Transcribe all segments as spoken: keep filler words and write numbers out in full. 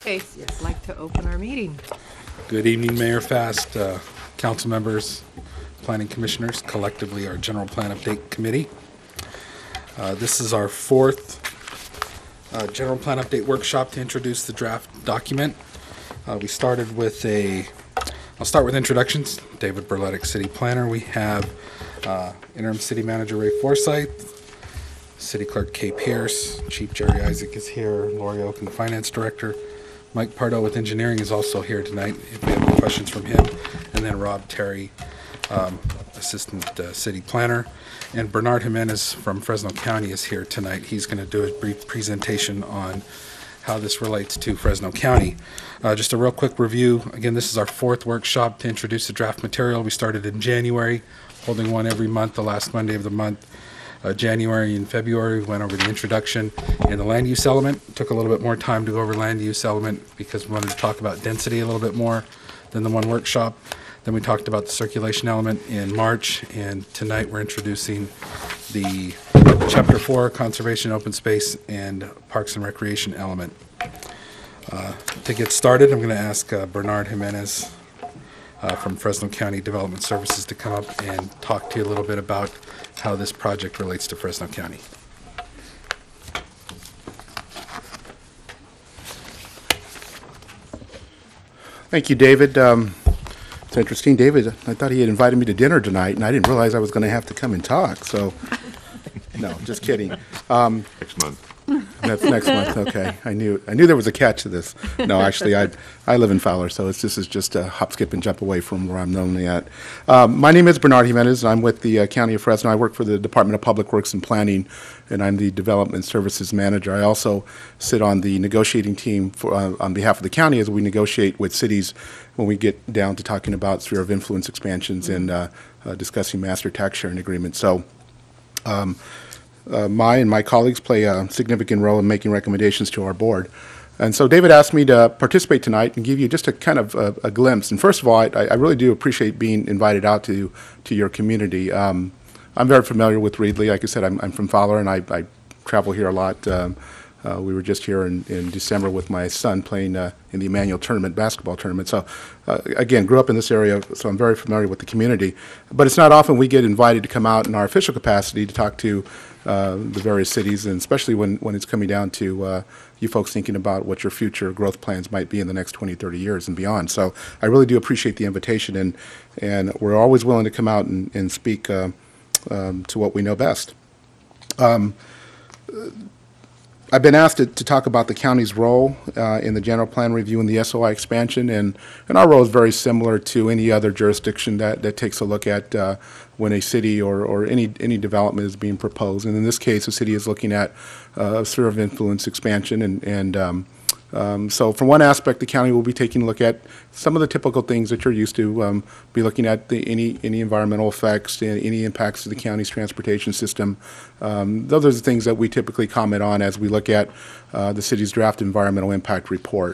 Okay, I'd like to open our meeting. Good evening, Mayor Fast, uh, council members, planning commissioners, collectively our General Plan Update Committee. Uh, this is our fourth uh, General Plan Update workshop to introduce the draft document. Uh, we started with a, I'll start with introductions. David Berletic, City Planner. We have uh, Interim City Manager Ray Forsyth, City Clerk Kay Pierce, Chief Jerry Isaac is here, Lori Oaken, Finance Director. Mike Pardo with Engineering is also here tonight if we have any questions from him. And then Rob Terry, um, Assistant uh, City Planner. And Bernard Jimenez from Fresno County is here tonight. He's going to do a brief presentation on how this relates to Fresno County. Uh, just a real quick review. Again, this is our fourth workshop to introduce the draft material. We started in January, holding one every month, the last Monday of the month. Uh, January and February, we went over the introduction and the land use element. Took a little bit more time to go over land use element because we wanted to talk about density a little bit more than the one workshop. Then we talked about the circulation element in March, and tonight we're introducing the Chapter four, Conservation, Open Space, and Parks and Recreation element. Uh, to get started, I'm going to ask uh, Bernard Jimenez uh, from Fresno County Development Services to come up and talk to you a little bit about how this project relates to Fresno County. Thank you, David. Um, it's interesting, David. I thought he had invited me to dinner tonight, and I didn't realize I was going to have to come and talk. So, no, just kidding. Um, Next month. That's next month. Okay, I knew I knew there was a catch to this. No, actually, I I live in Fowler, so it's, this is just a hop, skip, and jump away from where I'm normally at. Um, my name is Bernard Jimenez, and I'm with the uh, County of Fresno. I work for the Department of Public Works and Planning, and I'm the Development Services Manager. I also sit on the negotiating team for, uh, on behalf of the county as we negotiate with cities when we get down to talking about sphere of influence expansions and uh, uh, discussing master tax sharing agreements. So. Um, Uh, my and my colleagues play a significant role in making recommendations to our board. And so David asked me to participate tonight and give you just a kind of a, a glimpse. And first of all, I, I really do appreciate being invited out to, to your community. Um, I'm very familiar with Reedley. Like I said, I'm, I'm from Fowler, and I, I travel here a lot. Um, uh, we were just here in, in December with my son playing uh, in the Emmanuel Tournament, basketball tournament. So, uh, again, grew up in this area, so I'm very familiar with the community. But it's not often we get invited to come out in our official capacity to talk to Uh, the various cities, and especially when, when it's coming down to uh, you folks thinking about what your future growth plans might be in the next twenty, thirty years and beyond. So I really do appreciate the invitation, and and we're always willing to come out and, and speak uh, um, to what we know best. Um, I've been asked to, to talk about the county's role uh, in the general plan review and the S O I expansion, and, and our role is very similar to any other jurisdiction that, that takes a look at uh, when a city or, or any, any development is being proposed. And in this case, the city is looking at uh, a sphere of influence expansion, and, and um, Um, so from one aspect, the county will be taking a look at some of the typical things that you're used to, um, be looking at the, any, any environmental effects, any impacts to the county's transportation system. Um, those are the things that we typically comment on as we look at uh, the city's draft environmental impact report.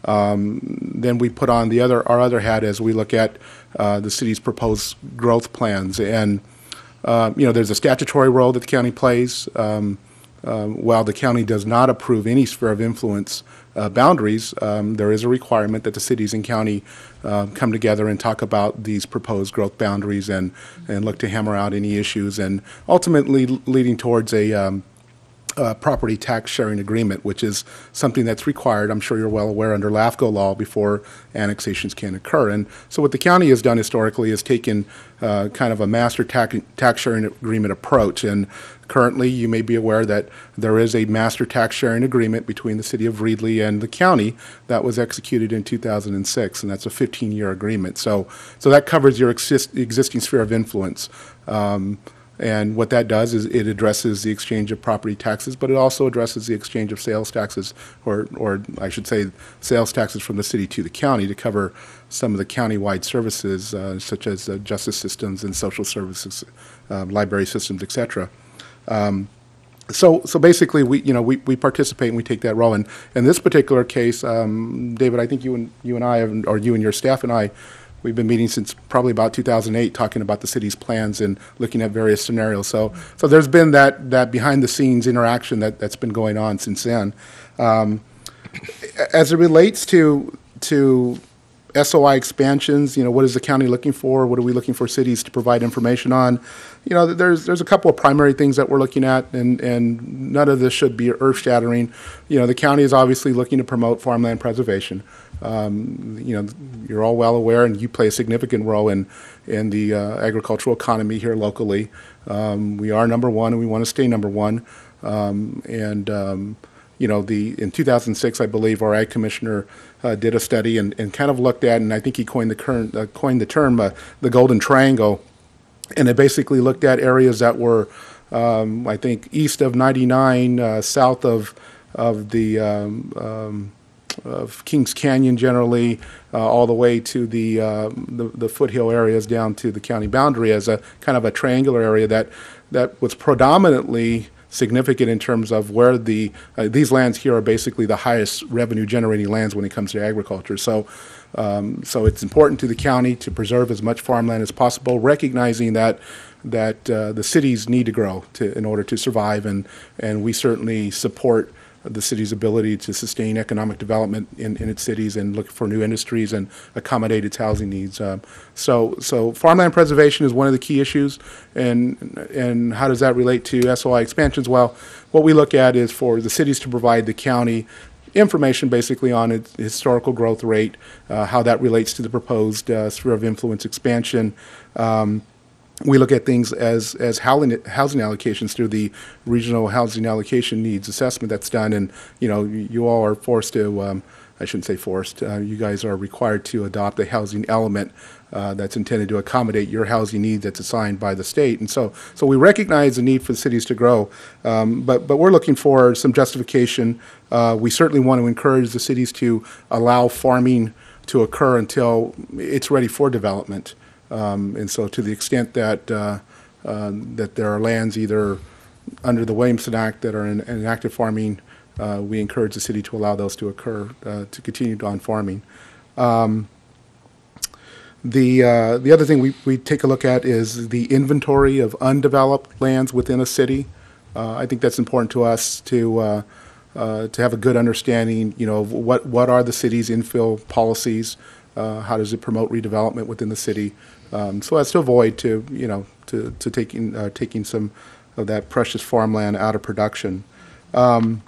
Um, then we put on the other, our other hat as we look at uh, the city's proposed growth plans. And, uh, you know, there's a statutory role that the county plays. Um, uh, while the county does not approve any sphere of influence Uh, boundaries, um, there is a requirement that the cities and county uh, come together and talk about these proposed growth boundaries and, and look to hammer out any issues, and ultimately leading towards a um, uh, property tax sharing agreement, which is something that's required, I'm sure you're well aware, under LAFCO law before annexations can occur. And so what the county has done historically is taken uh, kind of a master tax, tax sharing agreement approach. And currently, you may be aware that there is a master tax sharing agreement between the city of Reedley and the county that was executed in two thousand six, and that's a fifteen year agreement. So, so that covers your exist, existing sphere of influence. Um, And what that does is it addresses the exchange of property taxes, but it also addresses the exchange of sales taxes, or, or I should say sales taxes from the city to the county to cover some of the county-wide services, uh, such as uh, justice systems and social services, uh, library systems, et cetera. Um, so, so basically, we, you know, we, we participate and we take that role. And in this particular case, um, David, I think you and you and I, have, or you and your staff and I, we've been meeting since probably about two thousand eight, talking about the city's plans and looking at various scenarios. So, so there's been that that behind-the-scenes interaction that that's been going on since then. Um, As it relates to to S O I expansions, you know, what is the county looking for? What are we looking for cities to provide information on? You know, there's there's a couple of primary things that we're looking at, and, and none of this should be earth-shattering. You know, the county is obviously looking to promote farmland preservation. Um, you know, you're all well aware, and you play a significant role in in the uh, agricultural economy here locally. Um, we are number one, and we want to stay number one. Um, and um, you know, the in two thousand six, I believe, our ag commissioner uh, did a study and, and kind of looked at, and I think he coined the current uh, coined the term uh, the golden triangle, and it basically looked at areas that were, um, I think, east of ninety-nine, uh, south of of the um, um, of Kings Canyon generally, uh, all the way to the, uh, the the foothill areas down to the county boundary as a kind of a triangular area that that was predominantly significant in terms of where the uh, these lands here are basically the highest revenue generating lands when it comes to agriculture. So um, so it's important to the county to preserve as much farmland as possible, recognizing that that uh, the cities need to grow to in order to survive, and and we certainly support the city's ability to sustain economic development in, in its cities and look for new industries and accommodate its housing needs. Um, so, so farmland preservation is one of the key issues, and and how does that relate to S O I expansions? Well, what we look at is for the cities to provide the county information basically on its historical growth rate, uh, how that relates to the proposed uh, sphere of influence expansion. Um, We look at things as as housing housing allocations through the regional housing allocation needs assessment that's done, and you know you, you all are forced to. Um, I shouldn't say forced. Uh, you guys are required to adopt a housing element uh, that's intended to accommodate your housing needs that's assigned by the state, and so so we recognize the need for the cities to grow, um, but but we're looking for some justification. Uh, we certainly want to encourage the cities to allow farming to occur until it's ready for development. Um, and so to the extent that uh, uh, that there are lands either under the Williamson Act that are in, in active farming, uh, we encourage the city to allow those to occur, uh, to continue on farming. Um, the uh, the other thing we, we take a look at is the inventory of undeveloped lands within a city. Uh, I think that's important to us to uh, uh, to have a good understanding, you know, of what, what are the city's infill policies, uh, how does it promote redevelopment within the city. Um, so as to avoid to you know to to taking uh, taking some of that precious farmland out of production. Um,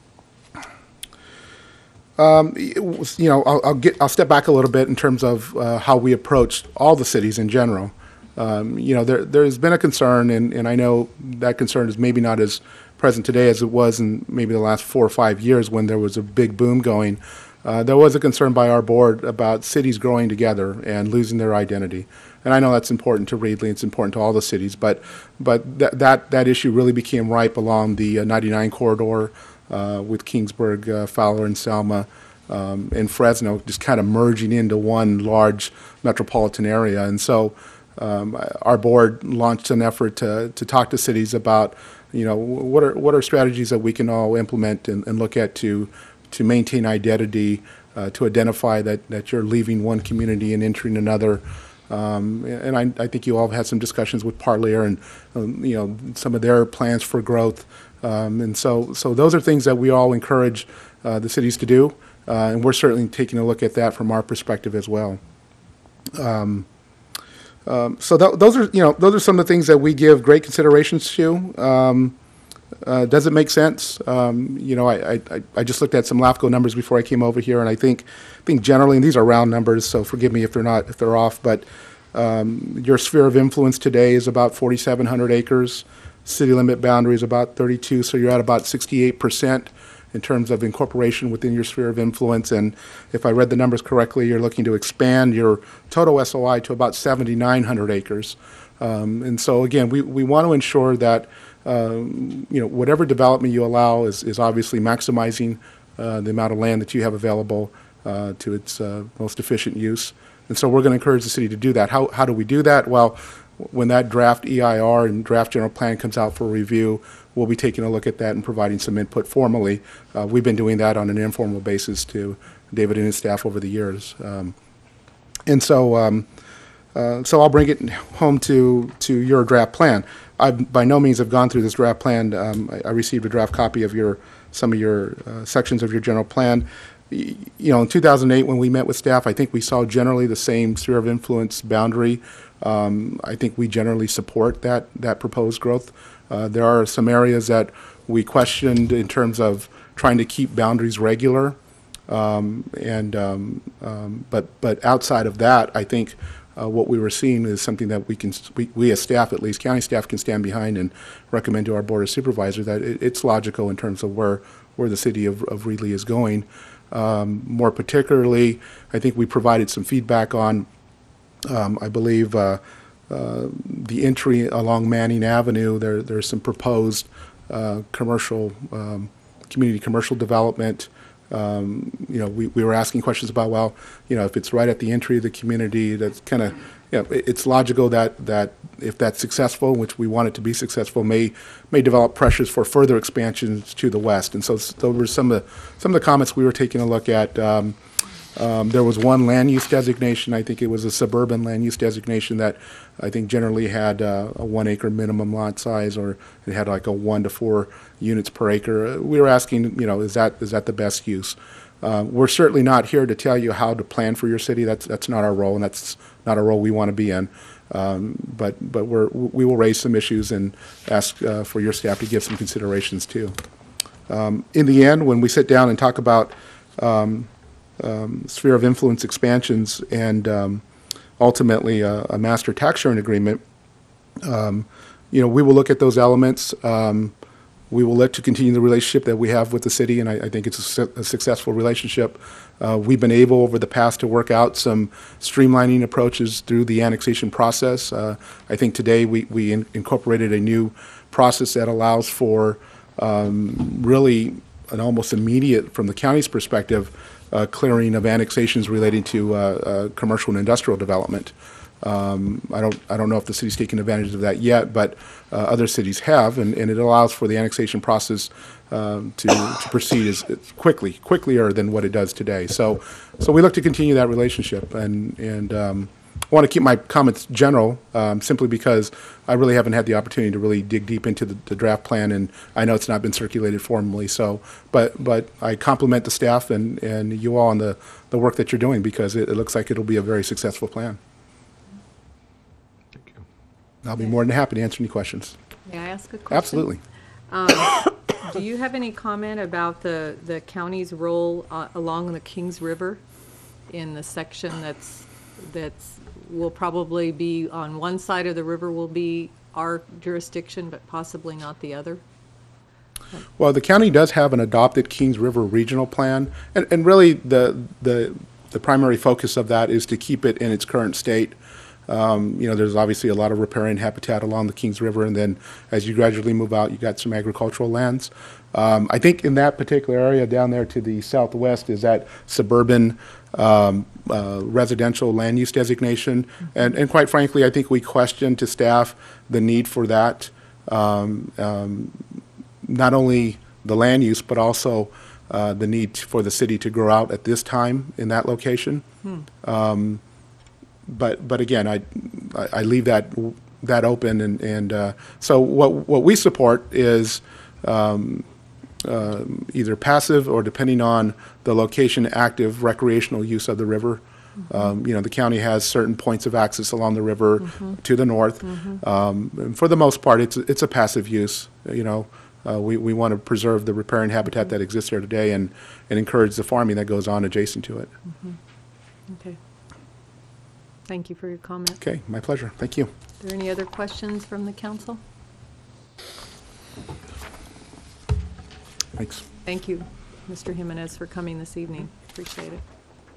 um, you know, I'll, I'll get I'll step back a little bit in terms of uh, how we approach all the cities in general. Um, you know, there there's been a concern, and, and I know that concern is maybe not as present today as it was in maybe the last four or five years when there was a big boom going. Uh, there was a concern by our board about cities growing together and losing their identity. And I know that's important to Reedley, it's important to all the cities, but but that that, that issue really became ripe along the uh, ninety-nine corridor uh, with Kingsburg, uh, Fowler, and Selma, um, and Fresno just kind of merging into one large metropolitan area. And so um, our board launched an effort to to talk to cities about, you know, what are what are strategies that we can all implement and, and look at to to maintain identity, uh, to identify that, that you're leaving one community and entering another. Um, and I, I think you all have had some discussions with Parlier and, um, you know, some of their plans for growth. Um, and so, so those are things that we all encourage uh, the cities to do. Uh, and we're certainly taking a look at that from our perspective as well. Um, um, so th those are, you know, those are some of the things that we give great considerations to. Um, Uh, does it make sense? Um, you know, I, I, I just looked at some LAFCO numbers before I came over here, and I think, I think generally, and these are round numbers, so forgive me if they're not, if they're off, but um, your sphere of influence today is about forty-seven hundred acres. City limit boundary is about thirty-two, so you're at about sixty-eight percent in terms of incorporation within your sphere of influence. And if I read the numbers correctly, you're looking to expand your total S O I to about seventy-nine hundred acres. Um, and so, again, we, we want to ensure that Um, you know, whatever development you allow is, is obviously maximizing uh, the amount of land that you have available uh, to its uh, most efficient use. And so we're going to encourage the city to do that. How, how do we do that? Well, when that draft E I R and draft general plan comes out for review, we'll be taking a look at that and providing some input formally. Uh, we've been doing that on an informal basis to David and his staff over the years. Um, and so, um, uh, so I'll bring it home to, to your draft plan. I by no means have gone through this draft plan. Um, I, I received a draft copy of your some of your uh, sections of your general plan. Y- You know, in two thousand eight, when we met with staff, I think we saw generally the same sphere of influence boundary. Um, I think we generally support that, that proposed growth. Uh, There are some areas that we questioned in terms of trying to keep boundaries regular. Um, And, um, um, but, but outside of that, I think uh, what we were seeing is something that we can, we, we as staff, at least county staff, can stand behind and recommend to our Board of Supervisors that it, it's logical in terms of where, where the city of, of Reedley is going. Um, More particularly, I think we provided some feedback on, um, I believe, uh, uh, the entry along Manning Avenue. There, there's some proposed uh, commercial, um, community commercial development. Um, You know, we, we were asking questions about, well, you know, if it's right at the entry of the community, that's kind of, you know, it- it's logical that, that if that's successful, which we want it to be successful, may, may develop pressures for further expansions to the west. And so s- those were some of the, some of the comments we were taking a look at. Um, Um, There was one land use designation, I think it was a suburban land use designation that I think generally had uh, a one acre minimum lot size, or it had like a one to four units per acre. Uh, We were asking, you know, is that, is that the best use? Uh, We're certainly not here to tell you how to plan for your city. That's, that's not our role, and that's not a role we want to be in. Um, But, but we're, we will raise some issues and ask uh, for your staff to give some considerations too. Um, In the end, when we sit down and talk about um, um, sphere of influence expansions and um, ultimately a, a master tax sharing agreement, um, you know, we will look at those elements. Um, we will look to continue the relationship that we have with the city, and I, I think it's a, su- a successful relationship. Uh, we've been able over the past to work out some streamlining approaches through the annexation process. Uh, I think today we, we in, incorporated a new process that allows for um, really an almost immediate, from the county's perspective, uh, clearing of annexations relating to uh, uh, commercial and industrial development. Um, I don't, I don't know if the city's taken advantage of that yet, but uh, other cities have, and, and it allows for the annexation process um, to, to proceed as as quickly, quicker than what it does today. So, so we look to continue that relationship, and and um, I want to keep my comments general, um, simply because I really haven't had the opportunity to really dig deep into the, the draft plan, and I know it's not been circulated formally. So, but but I compliment the staff and and you all on the the work that you're doing, because it, it looks like it'll be a very successful plan. I'll be more than happy to answer any questions. May I ask a question? Absolutely. Do you have any comment about the, the county's role uh, along the Kings River in the section that's, that's, will probably be on one side of the river will be our jurisdiction, but possibly not the other? Well, the county does have an adopted Kings River Regional Plan, and, and really the, the, the primary focus of that is to keep it in its current state. Um, you know, there's obviously a lot of riparian habitat along the Kings River, and then as you gradually move out, you got some agricultural lands. Um, I think in that particular area down there to the southwest is that suburban um, uh, residential land use designation, and, and quite frankly, I think we question to staff the need for that, um, um, not only the land use, but also uh, the need for the city to grow out at this time in that location. Hmm. Um, But, but again, I, I leave that, that open, and, and uh, so what, what we support is um, uh, either passive or, depending on the location, active recreational use of the river. Mm-hmm. Um, you know, the county has certain points of access along the river mm-hmm. to the north. Mm-hmm. Um, and for the most part, it's, it's a passive use. You know, uh, we, we want to preserve the riparian habitat mm-hmm. that exists there today, and, and encourage the farming that goes on adjacent to it. Mm-hmm. Okay. Thank you for your comment. Okay, my pleasure. Thank you. Are there any other questions from the council? Thanks. Thank you, Mister Jimenez, for coming this evening. Appreciate it.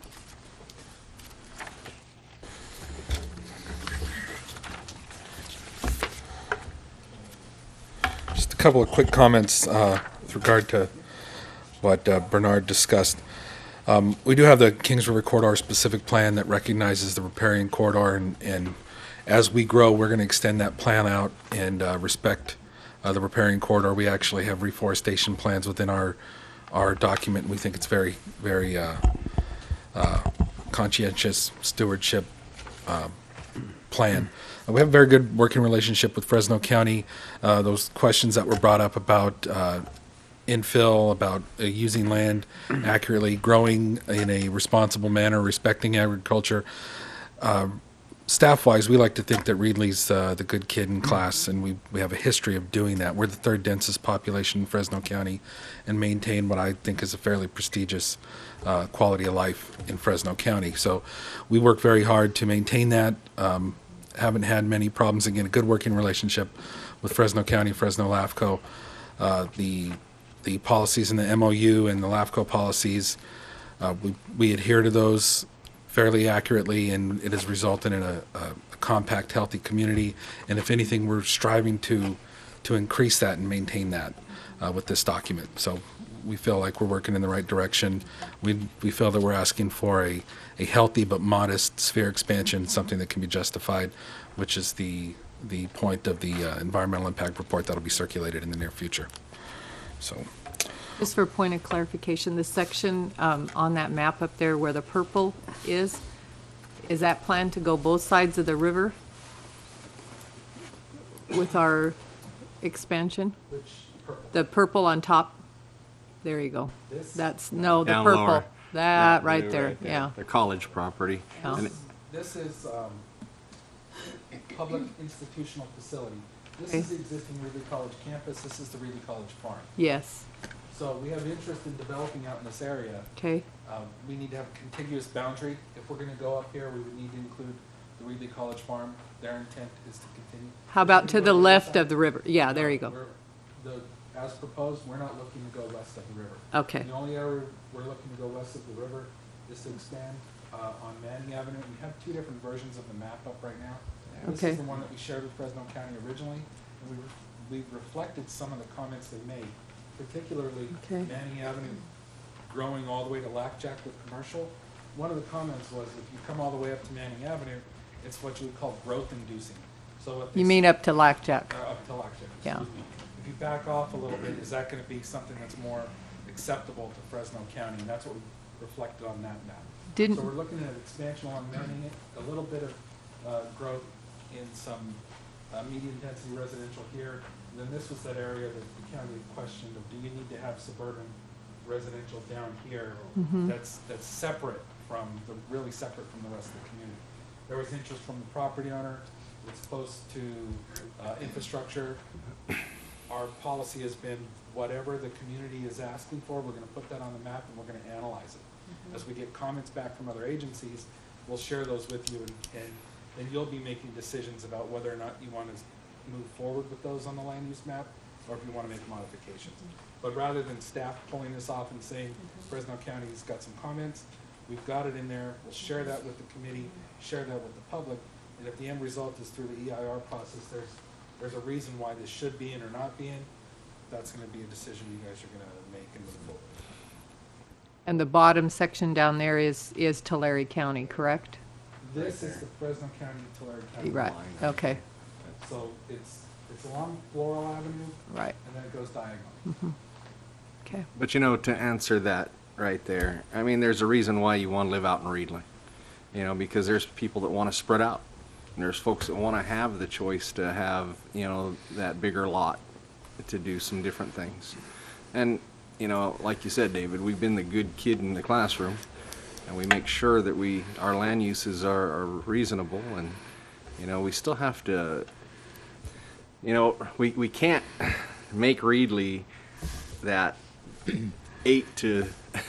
Just a couple of quick comments uh, with regard to what uh, Bernard discussed. Um, we do have the Kings River Corridor specific plan that recognizes the riparian corridor, and, and as we grow, we're going to extend that plan out and uh, respect uh, the riparian corridor. We actually have reforestation plans within our our document, and we think it's very, very uh, uh, conscientious stewardship uh, plan. Uh, we have a very good working relationship with Fresno County. Uh, those questions that were brought up about uh, infill, about uh, using land accurately, growing in a responsible manner, respecting agriculture. Um, Staff-wise, we like to think that Reedley's uh, the good kid in class, and we, we have a history of doing that. We're the third densest population in Fresno County and maintain what I think is a fairly prestigious uh, quality of life in Fresno County. So we work very hard to maintain that. Um, haven't had many problems. Again, a good working relationship with Fresno County, Fresno LAFCO. Uh, the, the policies in the M O U and the LAFCO policies, uh, we, we adhere to those fairly accurately, and it has resulted in a, a, a compact, healthy community. And if anything, we're striving to to increase that and maintain that uh, with this document. So we feel like we're working in the right direction. We we feel that we're asking for a, a healthy but modest sphere expansion, something that can be justified, which is the the point of the uh, environmental impact report that'll be circulated in the near future. So. Just for point of clarification, the section um, on that map up there where the purple is, is that planned to go both sides of the river with our expansion? Which purple? The purple on top? There you go. This? That's, no, the Down purple. lower. That Yeah, right blue there, yeah. The college property. Yeah. And it- This is um, public institutional facility. This Okay. is the existing Reedley College campus. This is the Reedley College farm. Yes, So we have interest in developing out in this area. okay. Um, We need to have a contiguous boundary. If we're going to go up here, we would need to include the Reedley College farm. Their intent is to continue. How about to the left of the river? Yeah, there you go. We're- The, as proposed, we're not looking to go west of the river. Okay, The only area we're looking to go west of the river is to expand uh, on Manning Avenue. We have two different versions of the map up right now. This Okay. is the one that we shared with Fresno County originally, and we, we reflected some of the comments they made, particularly Okay. Manning Avenue growing all the way to Lackjack with commercial. One of the comments was if you come all the way up to Manning Avenue, it's what you would call growth inducing. So what they you mean up to Lackjack? uh, up to Lockjack, Yeah. excuse me. If you back off a little bit, is that gonna be something that's more acceptable to Fresno County? And that's what we reflected on that map. Didn't- So we're looking at expansion along Manning, a little bit of, uh, growth in some, uh, medium density residential here. And then this was that area that the county had questioned of, do you need to have suburban residential down here? That's, that's separate from, the really separate from the rest of the community. There was interest from the property owner. It's close to uh, infrastructure. Our policy has been whatever the community is asking for, we're gonna put that on the map and we're gonna analyze it. As we get comments back from other agencies, we'll share those with you, and, and then you'll be making decisions about whether or not you wanna move forward with those on the land use map, or if you wanna make modifications. But rather than staff pulling this off and saying Fresno County's got some comments, we've got it in there, we'll share that with the committee, share that with the public, and if the end result is through the E I R process, there's, there's a reason why this should be in or not be in, that's gonna be a decision you guys are gonna make and move forward. And the bottom section down there is, is Tulare County, correct? This is the Fresno County, Tulare County Right, line. okay, So it's, it's along Floral Avenue, right, and then it goes diagonal. okay. But you know, to answer that right there, I mean, there's a reason why you want to live out in Reedley. You know, because there's people that want to spread out. And there's folks that want to have the choice to have, you know, that bigger lot to do some different things. And, you know, like you said, David, we've been the good kid in the classroom, and we make sure that we, our land uses are, are reasonable, and, you know, we still have to, you know, we, we can't make Reedley that eight to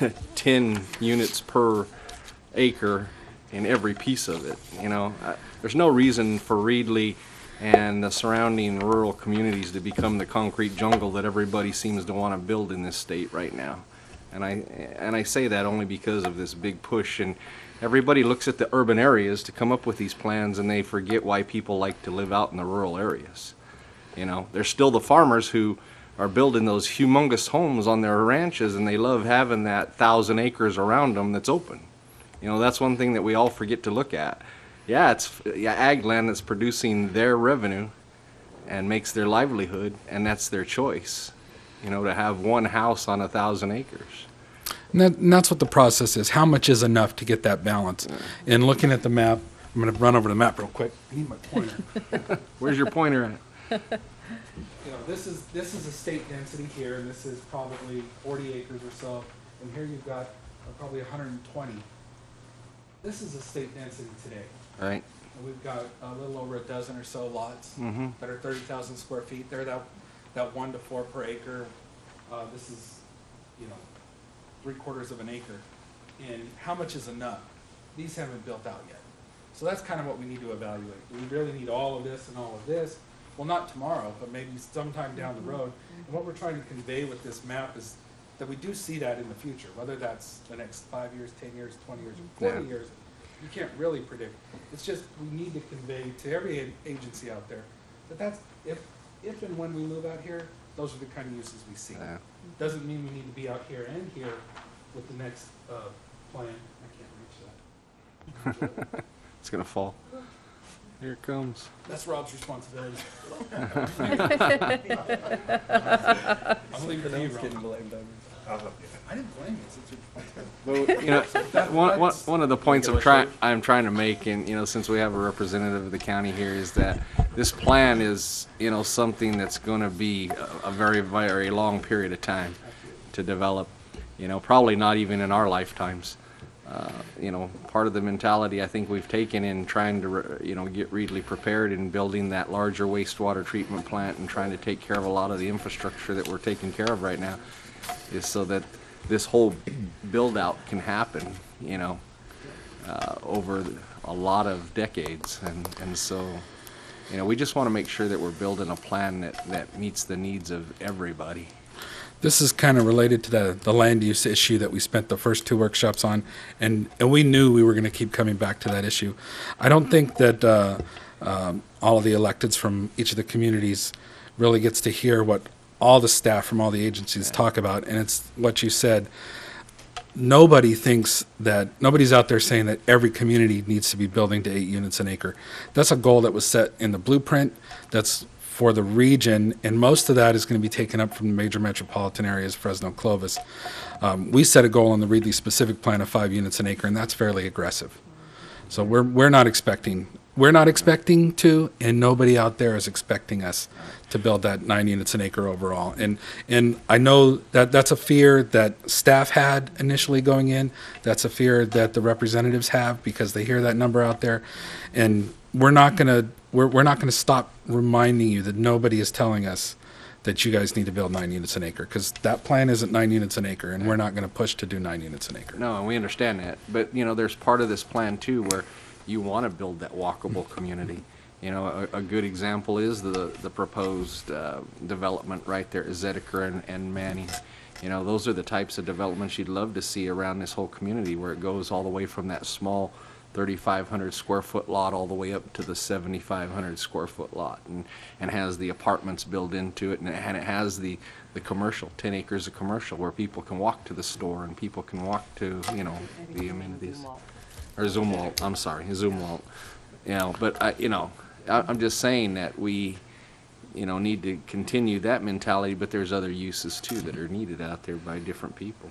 ten units per acre in every piece of it, you know. Uh, There's no reason for Reedley and the surrounding rural communities to become the concrete jungle that everybody seems to want to build in this state right now. And I, and I say that only because of this big push, and everybody looks at the urban areas to come up with these plans, and they forget why people like to live out in the rural areas. You know, there's still the farmers who are building those humongous homes on their ranches, and they love having that thousand acres around them that's open. You know, that's one thing that we all forget to look at. Yeah, it's yeah, ag land that's producing their revenue and makes their livelihood, and that's their choice, you know, to have one house on a thousand acres. And, that, and that's what the process is. How much is enough to get that balance? And looking at the map, I'm going to run over the map real quick. I need my pointer. Where's your pointer at? you know, this is, this is a state density here, and this is probably forty acres or so, and here you've got uh, probably one hundred twenty. This is a state density today. Right. And we've got a little over a dozen or so lots Mm-hmm. that are thirty thousand square feet. They're that, that one to four per acre. Uh, this is, you know, three quarters of an acre. And how much is enough? These haven't built out yet. So that's kind of what we need to evaluate. Do we really need all of this and all of this? Well, not tomorrow, but maybe sometime down the road. And what we're trying to convey with this map is that we do see that in the future, whether that's the next five years, ten years, twenty years, or forty Yeah. years. You can't really predict. It's just, we need to convey to every a- agency out there that that's, if, if and when we move out here, those are the kind of uses we see. Yeah. Doesn't mean we need to be out here and here with the next, uh, plan. I can't reach that. It's gonna fall. Here it comes. That's Rob's responsibility. I'm leaving it to you, Rob. I didn't blame you, it's your responsibility. You know, one, one, one of the points I'm trying, I'm trying to make, and, you know, since we have a representative of the county here, is that this plan is, you know, something that's gonna be a, a very, very long period of time to develop, you know, probably not even in our lifetimes. Uh, you know, part of the mentality I think we've taken in trying to, re- you know, get Reedley prepared in building that larger wastewater treatment plant and trying to take care of a lot of the infrastructure that we're taking care of right now is so that this whole build-out can happen, you know, uh, over a lot of decades. And, and so, you know, we just want to make sure that we're building a plan that, that meets the needs of everybody. This is kind of related to the, the land use issue that we spent the first two workshops on, and, and we knew we were going to keep coming back to that issue. I don't think that uh, um, all of the electeds from each of the communities really gets to hear what all the staff from all the agencies talk about, and it's what you said. Nobody thinks that, nobody's out there saying that every community needs to be building to eight units an acre. That's a goal that was set in the blueprint. That's for the region, and most of that is going to be taken up from the major metropolitan areas, Fresno, Clovis. Um, we set a goal on the Reedley specific plan of five units an acre, and that's fairly aggressive. So we're we're not expecting we're not expecting to, and nobody out there is expecting us to build that nine units an acre overall. And and I know that that's a fear that staff had initially going in. That's a fear that the representatives have because they hear that number out there, and we're not going to. We're, we're not going to stop reminding you that nobody is telling us that you guys need to build nine units an acre, because that plan isn't nine units an acre, and we're not going to push to do nine units an acre. No, and we understand that. But, you know, there's part of this plan, too, where you want to build that walkable community. You know, a, a good example is the, the proposed uh, development right there at Zediker and, and Manning. You know, those are the types of developments you'd love to see around this whole community, where it goes all the way from that small thirty-five hundred square foot lot all the way up to the seventy-five hundred square foot lot, and, and has the apartments built into it, and it, and it has the, the commercial, ten acres of commercial, where people can walk to the store and people can walk to, you know, the amenities. Or Zumwalt, I'm sorry, Zumwalt. You know, but I, you know, I, I'm just saying that we, you know, need to continue that mentality, but there's other uses too that are needed out there by different people.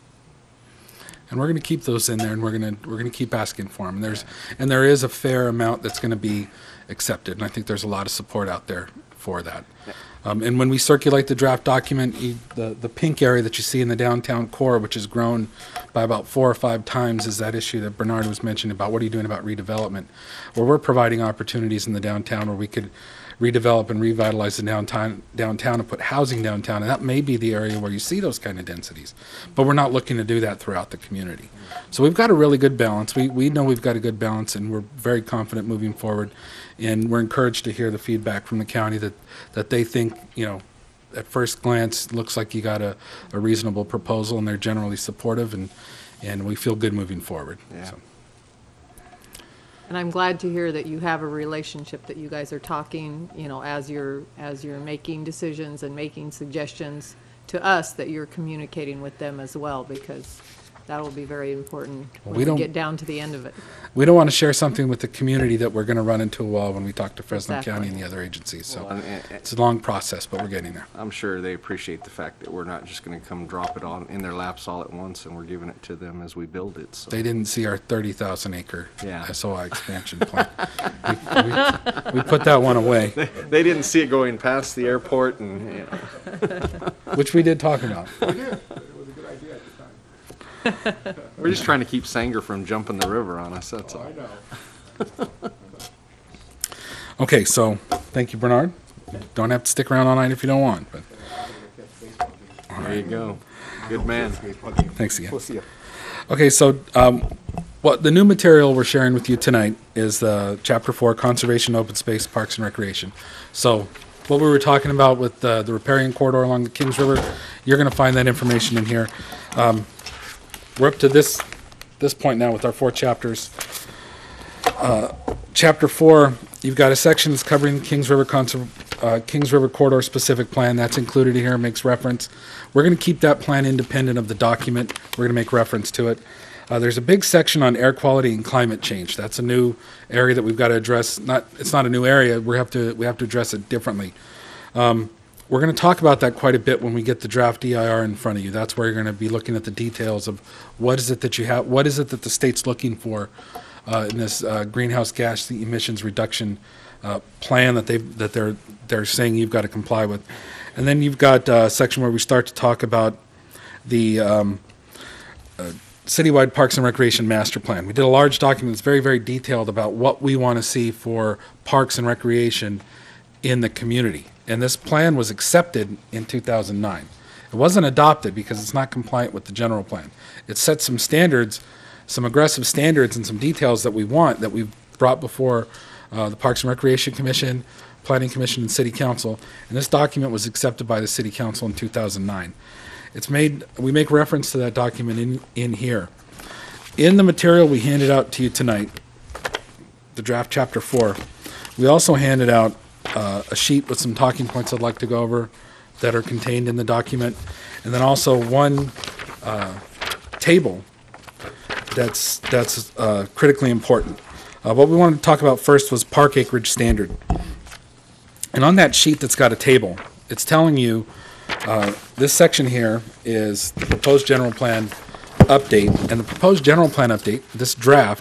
And we're going to keep those in there, and we're going to we're going to keep asking for them. And there's and there is a fair amount that's going to be accepted, and I think there's a lot of support out there for that. Yeah. Um, and when we circulate the draft document, you, the the pink area that you see in the downtown core, which has grown by about four or five times, is that issue that Bernard was mentioning about what are you doing about redevelopment, where we're providing opportunities in the downtown where we could redevelop and revitalize the downtown downtown and put housing downtown, and that may be the area where you see those kind of densities. But we're not looking to do that throughout the community. So we've got a really good balance. We we know we've got a good balance, and we're very confident moving forward. And we're encouraged to hear the feedback from the county that, that they think, you know, at first glance, looks like you got a, a reasonable proposal, and they're generally supportive, and, and we feel good moving forward. Yeah. So. And I'm glad to hear that you have a relationship, that you guys are talking, you know, as you're, as you're making decisions and making suggestions to us, that you're communicating with them as well, because that'll be very important when we we don't- get down to the end of it. We don't want to share something with the community that we're going to run into a wall when we talk to Fresno Exactly. County and the other agencies. So Well, and- and- it's a long process, but we're getting there. I'm sure they appreciate the fact that we're not just going to come drop it on in their laps all at once, and we're giving it to them as we build it. So They didn't see our thirty thousand acre Yeah. S O I expansion plan. we, we, we put that one away, they didn't see it going past the airport, and you know, which we did talk about. We did. It was a good idea at the time. we're just trying to keep Sanger from jumping the river on us. That's all. I know. Okay, so thank you, Bernard. Don't have to stick around all night if you don't want, but There you go. Good man. thanks again. We'll see you. Okay, so um, what the new material we're sharing with you tonight is the Chapter Four, Conservation, Open Space, Parks and Recreation. So what we were talking about with uh, the riparian corridor along the Kings River, you're going to find that information in here. Um, we're up to this this point now with our four chapters. Uh, Chapter Four, you've got a section that's covering the Kings River Conser- uh, Kings River Corridor specific plan. That's included here, makes reference. We're going to keep that plan independent of the document. We're going to make reference to it. Uh, there's a big section on air quality and climate change. That's a new area that we've got to address. Not, it's not a new area. We have to we have to address it differently. Um, we're going to talk about that quite a bit when we get the draft D I R in front of you. That's where you're going to be looking at the details of what is it that you have, what is it that the state's looking for uh, in this uh, greenhouse gas emissions reduction uh, plan that they that they're they're saying you've got to comply with. And then you've got uh, a section where we start to talk about the um, uh, citywide Parks and Recreation Master Plan. We did a large document that's very, very detailed about what we want to see for parks and recreation in the community. And this plan was accepted in two thousand nine. It wasn't adopted because it's not compliant with the general plan. It sets some standards, some aggressive standards and some details that we want that we've brought before uh, the Parks and Recreation Commission, Planning Commission, and City Council. And this document was accepted by the City Council in two thousand nine. It's made, we make reference to that document in, in here. In the material we handed out to you tonight, the draft chapter four, we also handed out uh, a sheet with some talking points I'd like to go over that are contained in the document, and then also one uh, table that's, that's uh, critically important. Uh, what we wanted to talk about first was park acreage standard. And on that sheet that's got a table, it's telling you Uh, this section here is the proposed general plan update, and the proposed general plan update, this draft,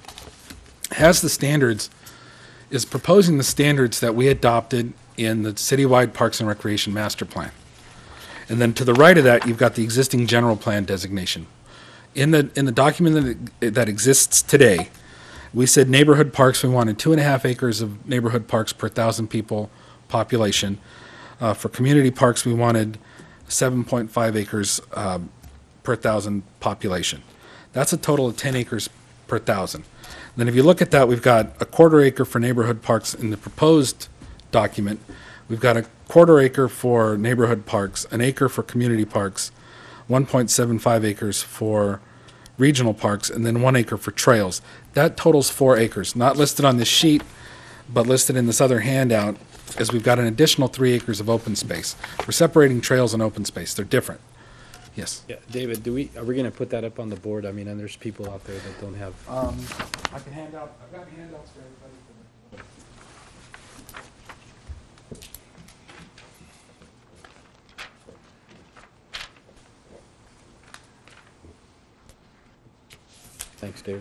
has the standards, is proposing the standards that we adopted in the citywide Parks and Recreation Master Plan. And then to the right of that, you've got the existing general plan designation. In the, in the document that, that exists today, we said neighborhood parks, we wanted two and a half acres of neighborhood parks per thousand people population. Uh, for community parks, we wanted seven point five acres um, per thousand population. That's a total of ten acres per thousand. Then if you look at that, we've got a quarter acre for neighborhood parks in the proposed document. We've got a quarter acre for neighborhood parks, an acre for community parks, one point seven five acres for regional parks, and then one acre for trails. That totals four acres, not listed on this sheet, but listed in this other handout, as we've got an additional three acres of open space. We're separating trails and open space. They're different. Yes. Yeah, David, do we, are we gonna put that up on the board? I mean, and there's people out there that don't have. Um, I can hand out, I've got handouts for everybody. Thanks, David.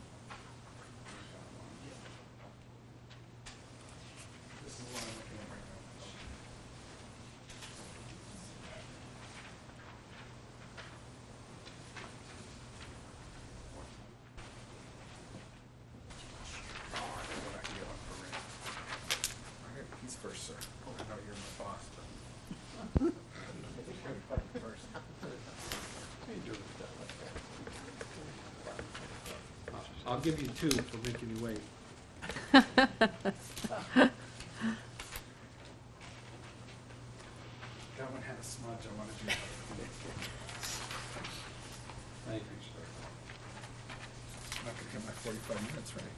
He's first, sir. Oh, I know you're my boss, but. I'll give you two for making you wait. That one had a smudge, I wanted you. Thank you, sir. I'm not gonna get my forty-five minutes right.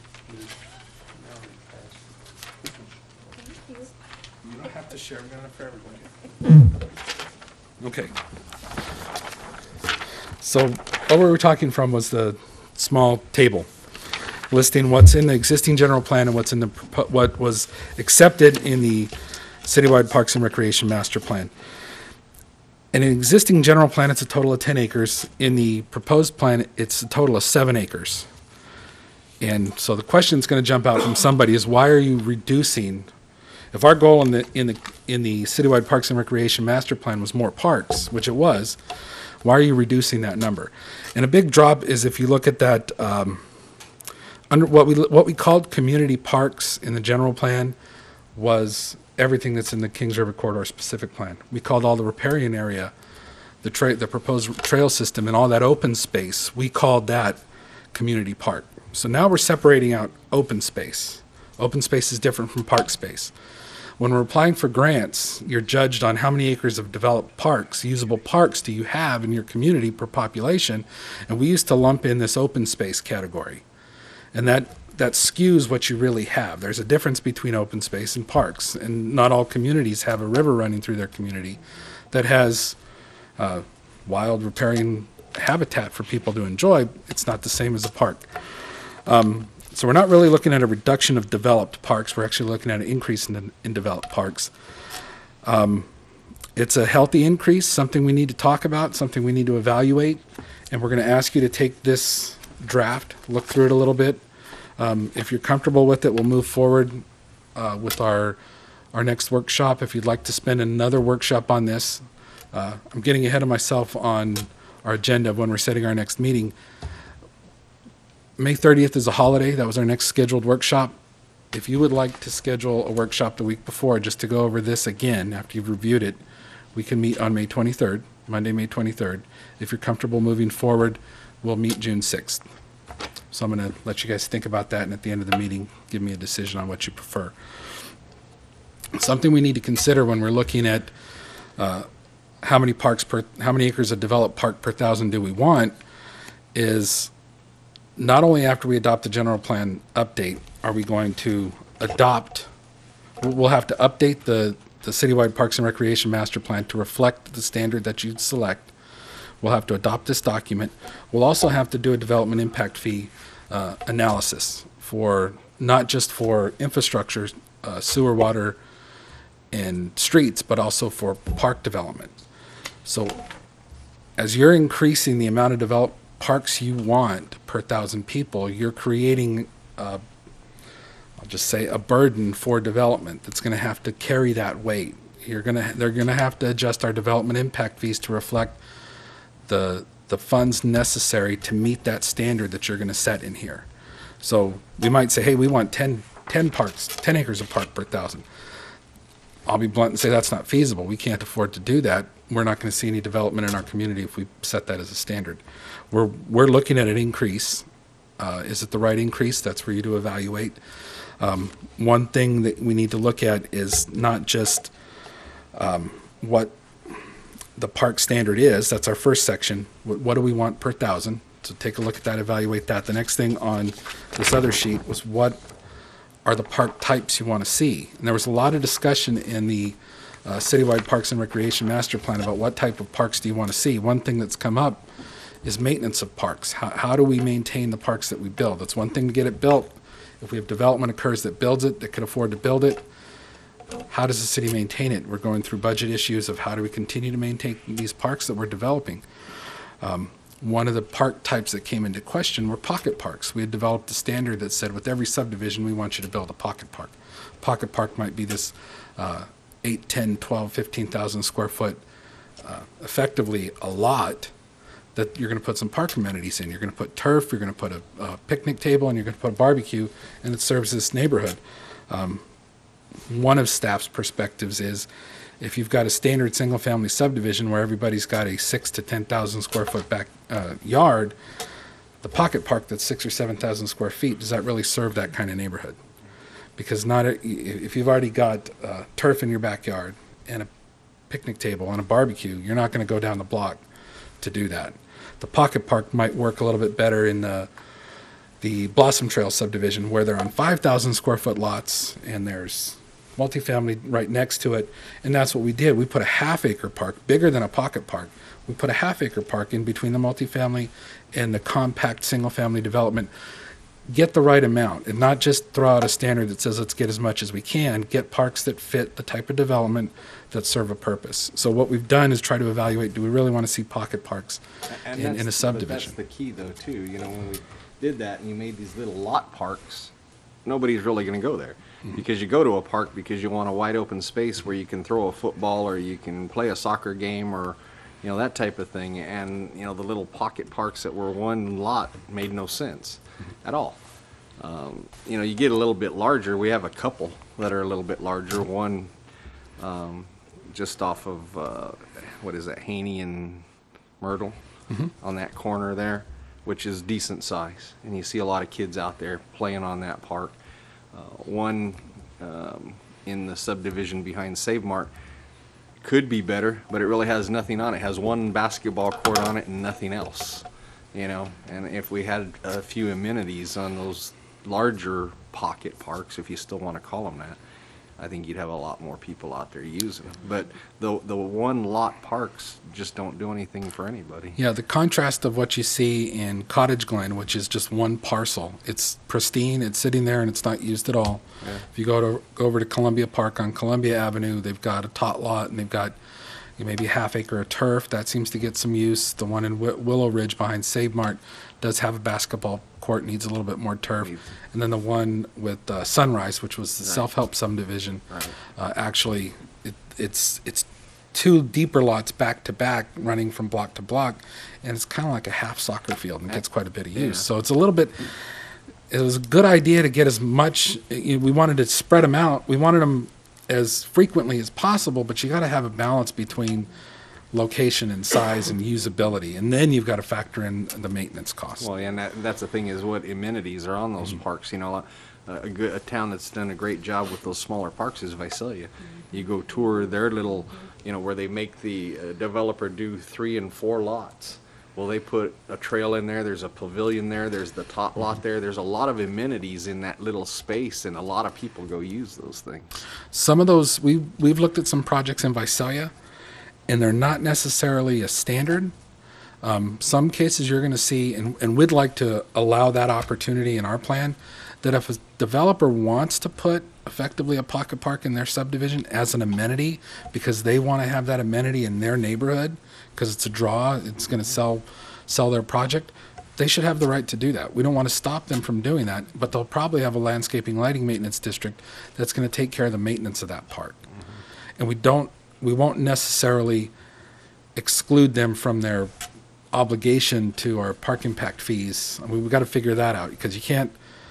You don't have to share, I'm gonna for everybody. Okay. So, what we were talking from was the small table listing what's in the existing general plan and what's in the, propo- what was accepted in the citywide Parks and Recreation Master Plan. In an existing general plan, it's a total of ten acres. In the proposed plan, it's a total of seven acres. And so the question that's going to jump out from somebody is, why are you reducing? If our goal in the in the in the citywide Parks and Recreation Master Plan was more parks, which it was, why are you reducing that number? And a big drop is if you look at that um, under what we what we called community parks in the general plan was everything that's in the Kings River Corridor specific plan. We called all the riparian area, the tra- the proposed trail system, and all that open space. We called that community park. So now we're separating out open space. Open space is different from park space. When we're applying for grants, you're judged on how many acres of developed parks, usable parks, do you have in your community per population, and we used to lump in this open space category. And that, that skews what you really have. There's a difference between open space and parks, and not all communities have a river running through their community that has uh, wild riparian habitat for people to enjoy. It's not the same as a park. Um, So we're not really looking at a reduction of developed parks. We're actually looking at an increase in, in developed parks. Um, it's a healthy increase, something we need to talk about, something we need to evaluate. And we're going to ask you to take this draft, look through it a little bit. Um, if you're comfortable with it, we'll move forward uh, with our, our next workshop. If you'd like to spend another workshop on this, uh, I'm getting ahead of myself on our agenda of when we're setting our next meeting. May thirtieth is a holiday. That was our next scheduled workshop. If you would like to schedule a workshop the week before just to go over this again after you've reviewed it, we can meet on May twenty-third, Monday, May twenty-third. If you're comfortable moving forward, we'll meet June sixth. So I'm going to let you guys think about that, and at the end of the meeting, give me a decision on what you prefer. Something we need to consider when we're looking at uh, how many parks per, how many acres of developed park per thousand do we want is not only after we adopt the general plan update are we going to adopt, we'll have to update the, the citywide Parks and Recreation Master Plan to reflect the standard that you select. We'll have to adopt this document. We'll also have to do a development impact fee uh, analysis for, not just for infrastructure, uh, sewer, water, and streets, but also for park development. So as you're increasing the amount of developed parks you want per thousand people, you're creating, uh, I'll just say, a burden for development that's going to have to carry that weight. You're going to, they're going to have to adjust our development impact fees to reflect the the funds necessary to meet that standard that you're going to set in here. So we might say, hey, we want ten, ten parks, ten acres of park per thousand. I'll be blunt and say that's not feasible. We can't afford to do that. We're not going to see any development in our community if we set that as a standard. We're we're looking at an increase. Uh, is it the right increase? That's for you to evaluate. Um, one thing that we need to look at is not just um, what the park standard is. That's our first section. What, what do we want per thousand? So take a look at that, evaluate that. The next thing on this other sheet was what are the park types you want to see. And there was a lot of discussion in the uh, citywide Parks and Recreation Master Plan about what type of parks do you want to see. One thing that's come up is maintenance of parks. How, how do we maintain the parks that we build? It's one thing to get it built. If we have development occurs that builds it, that can afford to build it, how does the city maintain it? We're going through budget issues of how do we continue to maintain these parks that we're developing. Um, one of the park types that came into question were pocket parks. We had developed a standard that said with every subdivision we want you to build a pocket park. Pocket park might be this uh, eight, ten, twelve, fifteen thousand square foot, uh, effectively a lot that you're going to put some park amenities in. You're going to put turf, you're going to put a, a picnic table, and you're going to put a barbecue, and it serves this neighborhood. Um, one of staff's perspectives is if you've got a standard single-family subdivision where everybody's got a six to ten thousand square foot back uh, yard, the pocket park that's six or seven thousand square feet, does that really serve that kind of neighborhood? Because not a, if you've already got uh, turf in your backyard and a picnic table and a barbecue, you're not going to go down the block to do that. The pocket park might work a little bit better in the the Blossom Trail subdivision where they're on five thousand square foot lots and there's multifamily right next to it, and that's what we did. We put a half acre park, bigger than a pocket park. we put a half acre park in between the multifamily and the compact single-family development. Get the right amount and not just throw out a standard that says let's get as much as we can. Get parks that fit the type of development that serve a purpose. So what we've done is try to evaluate, do we really want to see pocket parks And in, that's- in a but subdivision? That's the key though too, you know, when we did that and you made these little lot parks, nobody's really gonna go there. Mm-hmm. Because you go to a park because you want a wide open space where you can throw a football or you can play a soccer game or, you know, that type of thing. And, you know, the little pocket parks that were one lot made no sense Mm-hmm. at all. Um, you know, you get a little bit larger, we have a couple that are a little bit larger, one, um, just off of, uh, what is that, Haney and Myrtle? On that corner there, which is decent size. And you see a lot of kids out there playing on that park. Uh, one, um, in the subdivision behind Save Mart could be better, but it really has nothing on it. It has one basketball court on it and nothing else, you know? And if we had a few amenities on those larger pocket parks, if you still want to call them that, I think you'd have a lot more people out there using them. But the the one lot parks just don't do anything for anybody. Yeah, the contrast of what you see in Cottage Glen, which is just one parcel. It's pristine, it's sitting there, and it's not used at all. Yeah. If you go to go over to Columbia Park on Columbia Avenue, they've got a tot lot, and they've got maybe a half acre of turf. That seems to get some use. The one in Wi- Willow Ridge behind Save Mart does have a basketball court, needs a little bit more turf. Needs- And then the one with uh, Sunrise, which was the Right. self-help subdivision, Right. uh, actually, it, it's it's two deeper lots back to back, running from block to block, and it's kind of like a half soccer field, and gets quite a bit of use. Yeah. So it's a little bit. It was a good idea to get as much. You know, we wanted to spread them out. We wanted them as frequently as possible, but you got to have a balance between location and size and usability, and then you've got to factor in the maintenance costs. Well, and that, that's the thing is what amenities are on those parks. You know, a, a good a town that's done a great job with those smaller parks is Visalia. You go tour their little, you know, where they make the uh, developer do three and four lots. Well, they put a trail in there. There's a pavilion there. There's the tot lot there. There's a lot of amenities in that little space, and a lot of people go use those things. Some of those, we, we've looked at some projects in Visalia, and they're not necessarily a standard. Um, some cases you're going to see, and, and we'd like to allow that opportunity in our plan, that if a developer wants to put effectively a pocket park in their subdivision as an amenity, because they want to have that amenity in their neighborhood, because it's a draw, it's going to sell, sell their project, they should have the right to do that. We don't want to stop them from doing that, but they'll probably have a landscaping lighting maintenance district that's going to take care of the maintenance of that park. And we don't, we won't necessarily exclude them from their obligation to our park impact fees. I mean, we've got to figure that out, because you can't,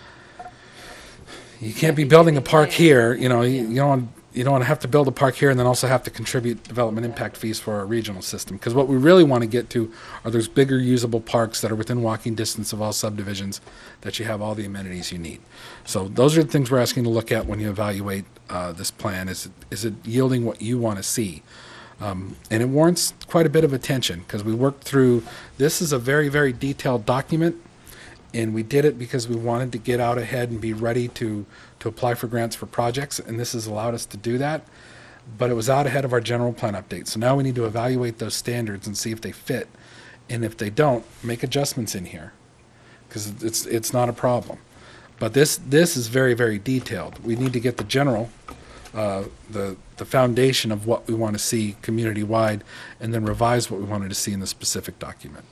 you can't be building a park here, you know, you, you don't, want- you don't want to have to build a park here and then also have to contribute development impact fees for our regional system. Because what we really want to get to are those bigger usable parks that are within walking distance of all subdivisions, that you have all the amenities you need. So those are the things we're asking to look at when you evaluate uh, this plan. Is it, is it yielding what you want to see? Um, and it warrants quite a bit of attention, because we worked through, this is a very, very detailed document, and we did it because we wanted to get out ahead and be ready to, to apply for grants for projects, and this has allowed us to do that. But it was out ahead of our general plan update. So now we need to evaluate those standards and see if they fit. And if they don't, make adjustments in here, because it's, it's not a problem. But this, this is very, very detailed. We need to get the general, uh, the, the foundation of what we want to see community-wide, and then revise what we wanted to see in the specific document.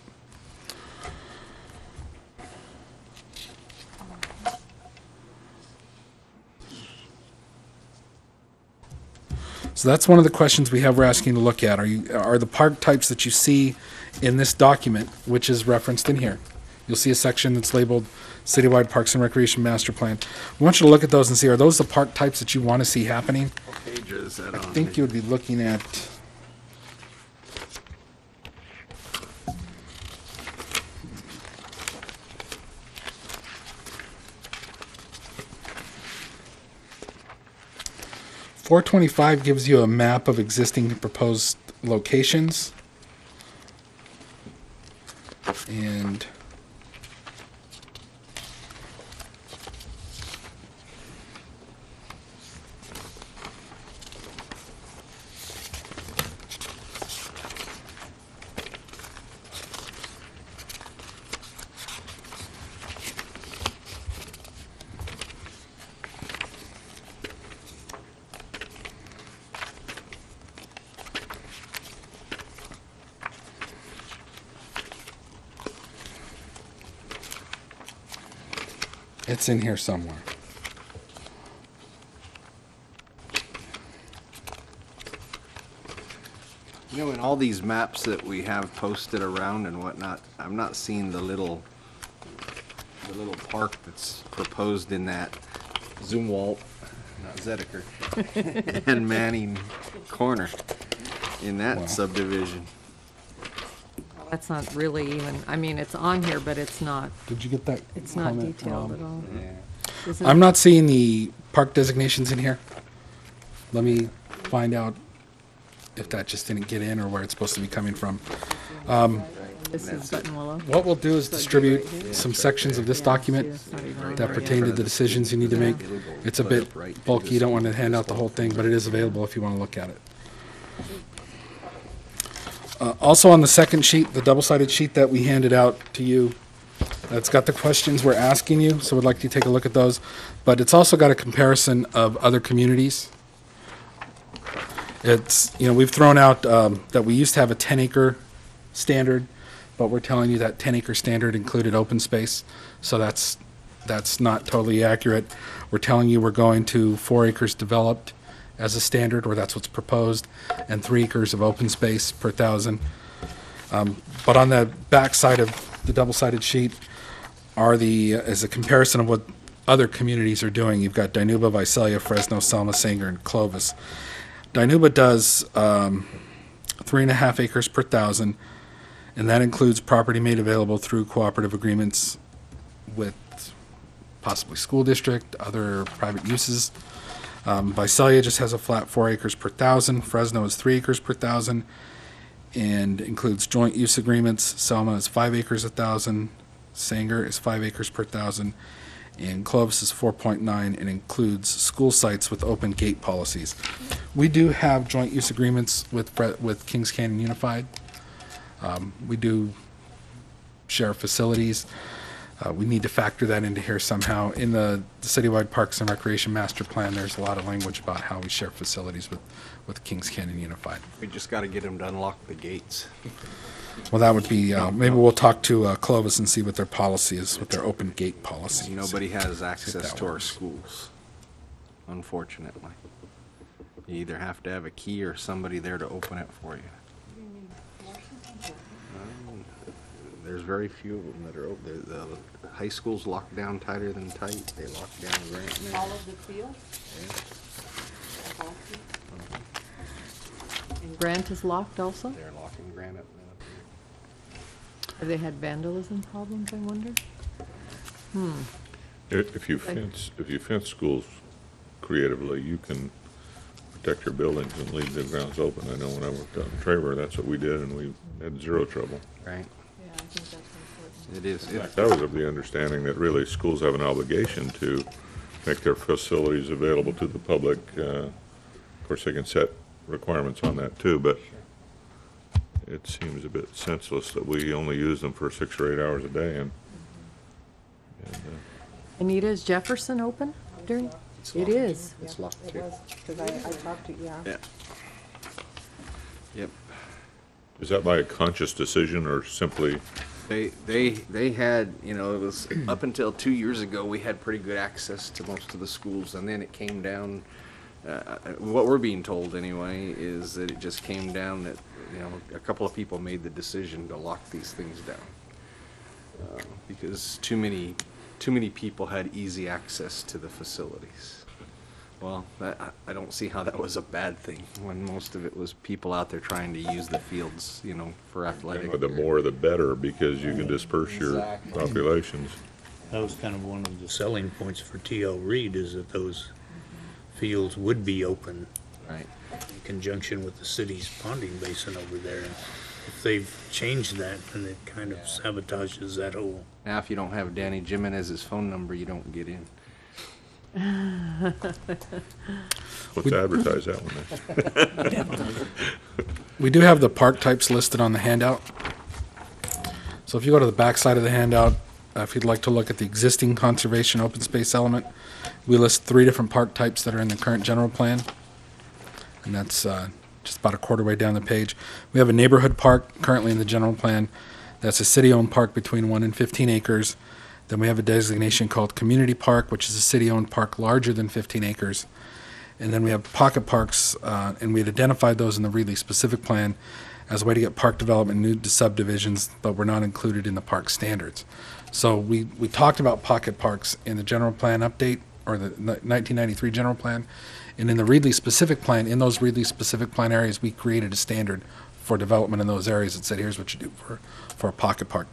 So that's one of the questions we have we're asking to look at. Are you, are the park types that you see in this document, which is referenced in here? You'll see a section that's labeled Citywide Parks and Recreation Master Plan. We want you to look at those and see, are those the park types that you want to see happening? What page is that I on? think you would be looking at, four twenty-five gives you a map of existing and proposed locations. And It's in here somewhere. You know, in all these maps that we have posted around and whatnot, I'm not seeing the little, the little park that's proposed in that Zumwalt, not Zediker, and Manning corner in that Wow. subdivision. That's not really even, I mean, it's on here, but it's not, Did you get that? it's not comment, detailed Rob? at all. Yeah. Is it- I'm not seeing the park designations in here. Let me find out if that just didn't get in or where it's supposed to be coming from. This is Button Willow. What we'll do is distribute some sections of this document that pertain to the decisions you need to make. It's a bit bulky, you don't want to hand out the whole thing, but it is available if you want to look at it. Uh, Also on the second sheet, the double-sided sheet that we handed out to you, that's got the questions we're asking you, so we'd like you to take a look at those. But it's also got a comparison of other communities. It's, you know, we've thrown out um, that we used to have a ten acre standard, but we're telling you that ten acre standard included open space, so that's, that's not totally accurate. We're telling you we're going to four acres developed as a standard, or that's what's proposed, and three acres of open space per thousand. Um, But on the back side of the double-sided sheet are the, is a comparison of what other communities are doing. You've got Dinuba, Visalia, Fresno, Selma, Sanger, and Clovis. Dinuba does um, three and a half acres per thousand, and that includes property made available through cooperative agreements with possibly school district, other private uses. Um, Visalia just has a flat four acres per thousand. Fresno is three acres per thousand and includes joint use agreements. Selma is five acres a thousand. Sanger is five acres per thousand. And Clovis is four point nine and includes school sites with open gate policies. We do have joint use agreements with, Fre- with Kings Canyon Unified. Um, we do share facilities. Uh, we need to factor that into here somehow. In the, the Citywide Parks and Recreation Master Plan, there's a lot of language about how we share facilities with, with Kings Canyon Unified. We just gotta get them to unlock the gates. Well, that would be, uh, maybe we'll talk to uh, Clovis and see what their policy is, what their open gate policy is. Nobody has access that to our works. schools, unfortunately. You either have to have a key or somebody there to open it for you. Um, There's very few of them that are open. The, the high school's locked down tighter than tight. They lock down Grant now. All of the fields? And Grant is locked also? They're locking Grant up now. Have they had vandalism problems, I wonder? If if you fence, if you fence schools creatively, you can protect your buildings and leave the grounds open. I know when I worked out in Traver, that's what we did, and we had zero trouble. Right? Yeah, I think that's important. It is. In It- fact, I was of the understanding that really schools have an obligation to make their facilities available to the public. Uh, Of course, they can set requirements on that too, but it seems a bit senseless that we only use them for six or eight hours a day, and, and, uh, Anita, is Jefferson open during? It's It locked. is. It's locked It too. was, because I, I talked to, yeah. Yeah. Yep. is that by a conscious decision or simply? They, they, they had, you know, it was up until two years ago, we had pretty good access to most of the schools, and then it came down, uh, what we're being told anyway, is that it just came down that, you know, a couple of people made the decision to lock these things down. Uh, Because too many, too many people had easy access to the facilities. Well, that, I- I don't see how that was a bad thing, when most of it was people out there trying to use the fields, you know, for athletic. The more the better, because you can disperse your Exactly. populations. That was kind of one of the selling points for T L Reed, is that those fields would be open Right. in conjunction with the city's ponding basin over there. And if they've changed that, then it kind of sabotages that whole. Now, if you don't have Danny Jimenez's phone number, you don't get in. Let's advertise that one then. We do have the park types listed on the handout. So if you go to the back side of the handout, uh, if you'd like to look at the existing conservation open space element, we list three different park types that are in the current general plan. And that's uh, just about a quarter way down the page. We have a neighborhood park currently in the general plan. That's a city-owned park between one and fifteen acres Then we have a designation called Community Park, which is a city-owned park larger than fifteen acres. And then we have pocket parks, uh, and we had identified those in the Reedley specific plan as a way to get park development new to subdivisions, but were not included in the park standards. So we, we talked about pocket parks in the general plan update, or the nineteen ninety-three general plan. And in the Reedley specific plan, in those Reedley specific plan areas, we created a standard for development in those areas that said, here's what you do for, for a pocket park.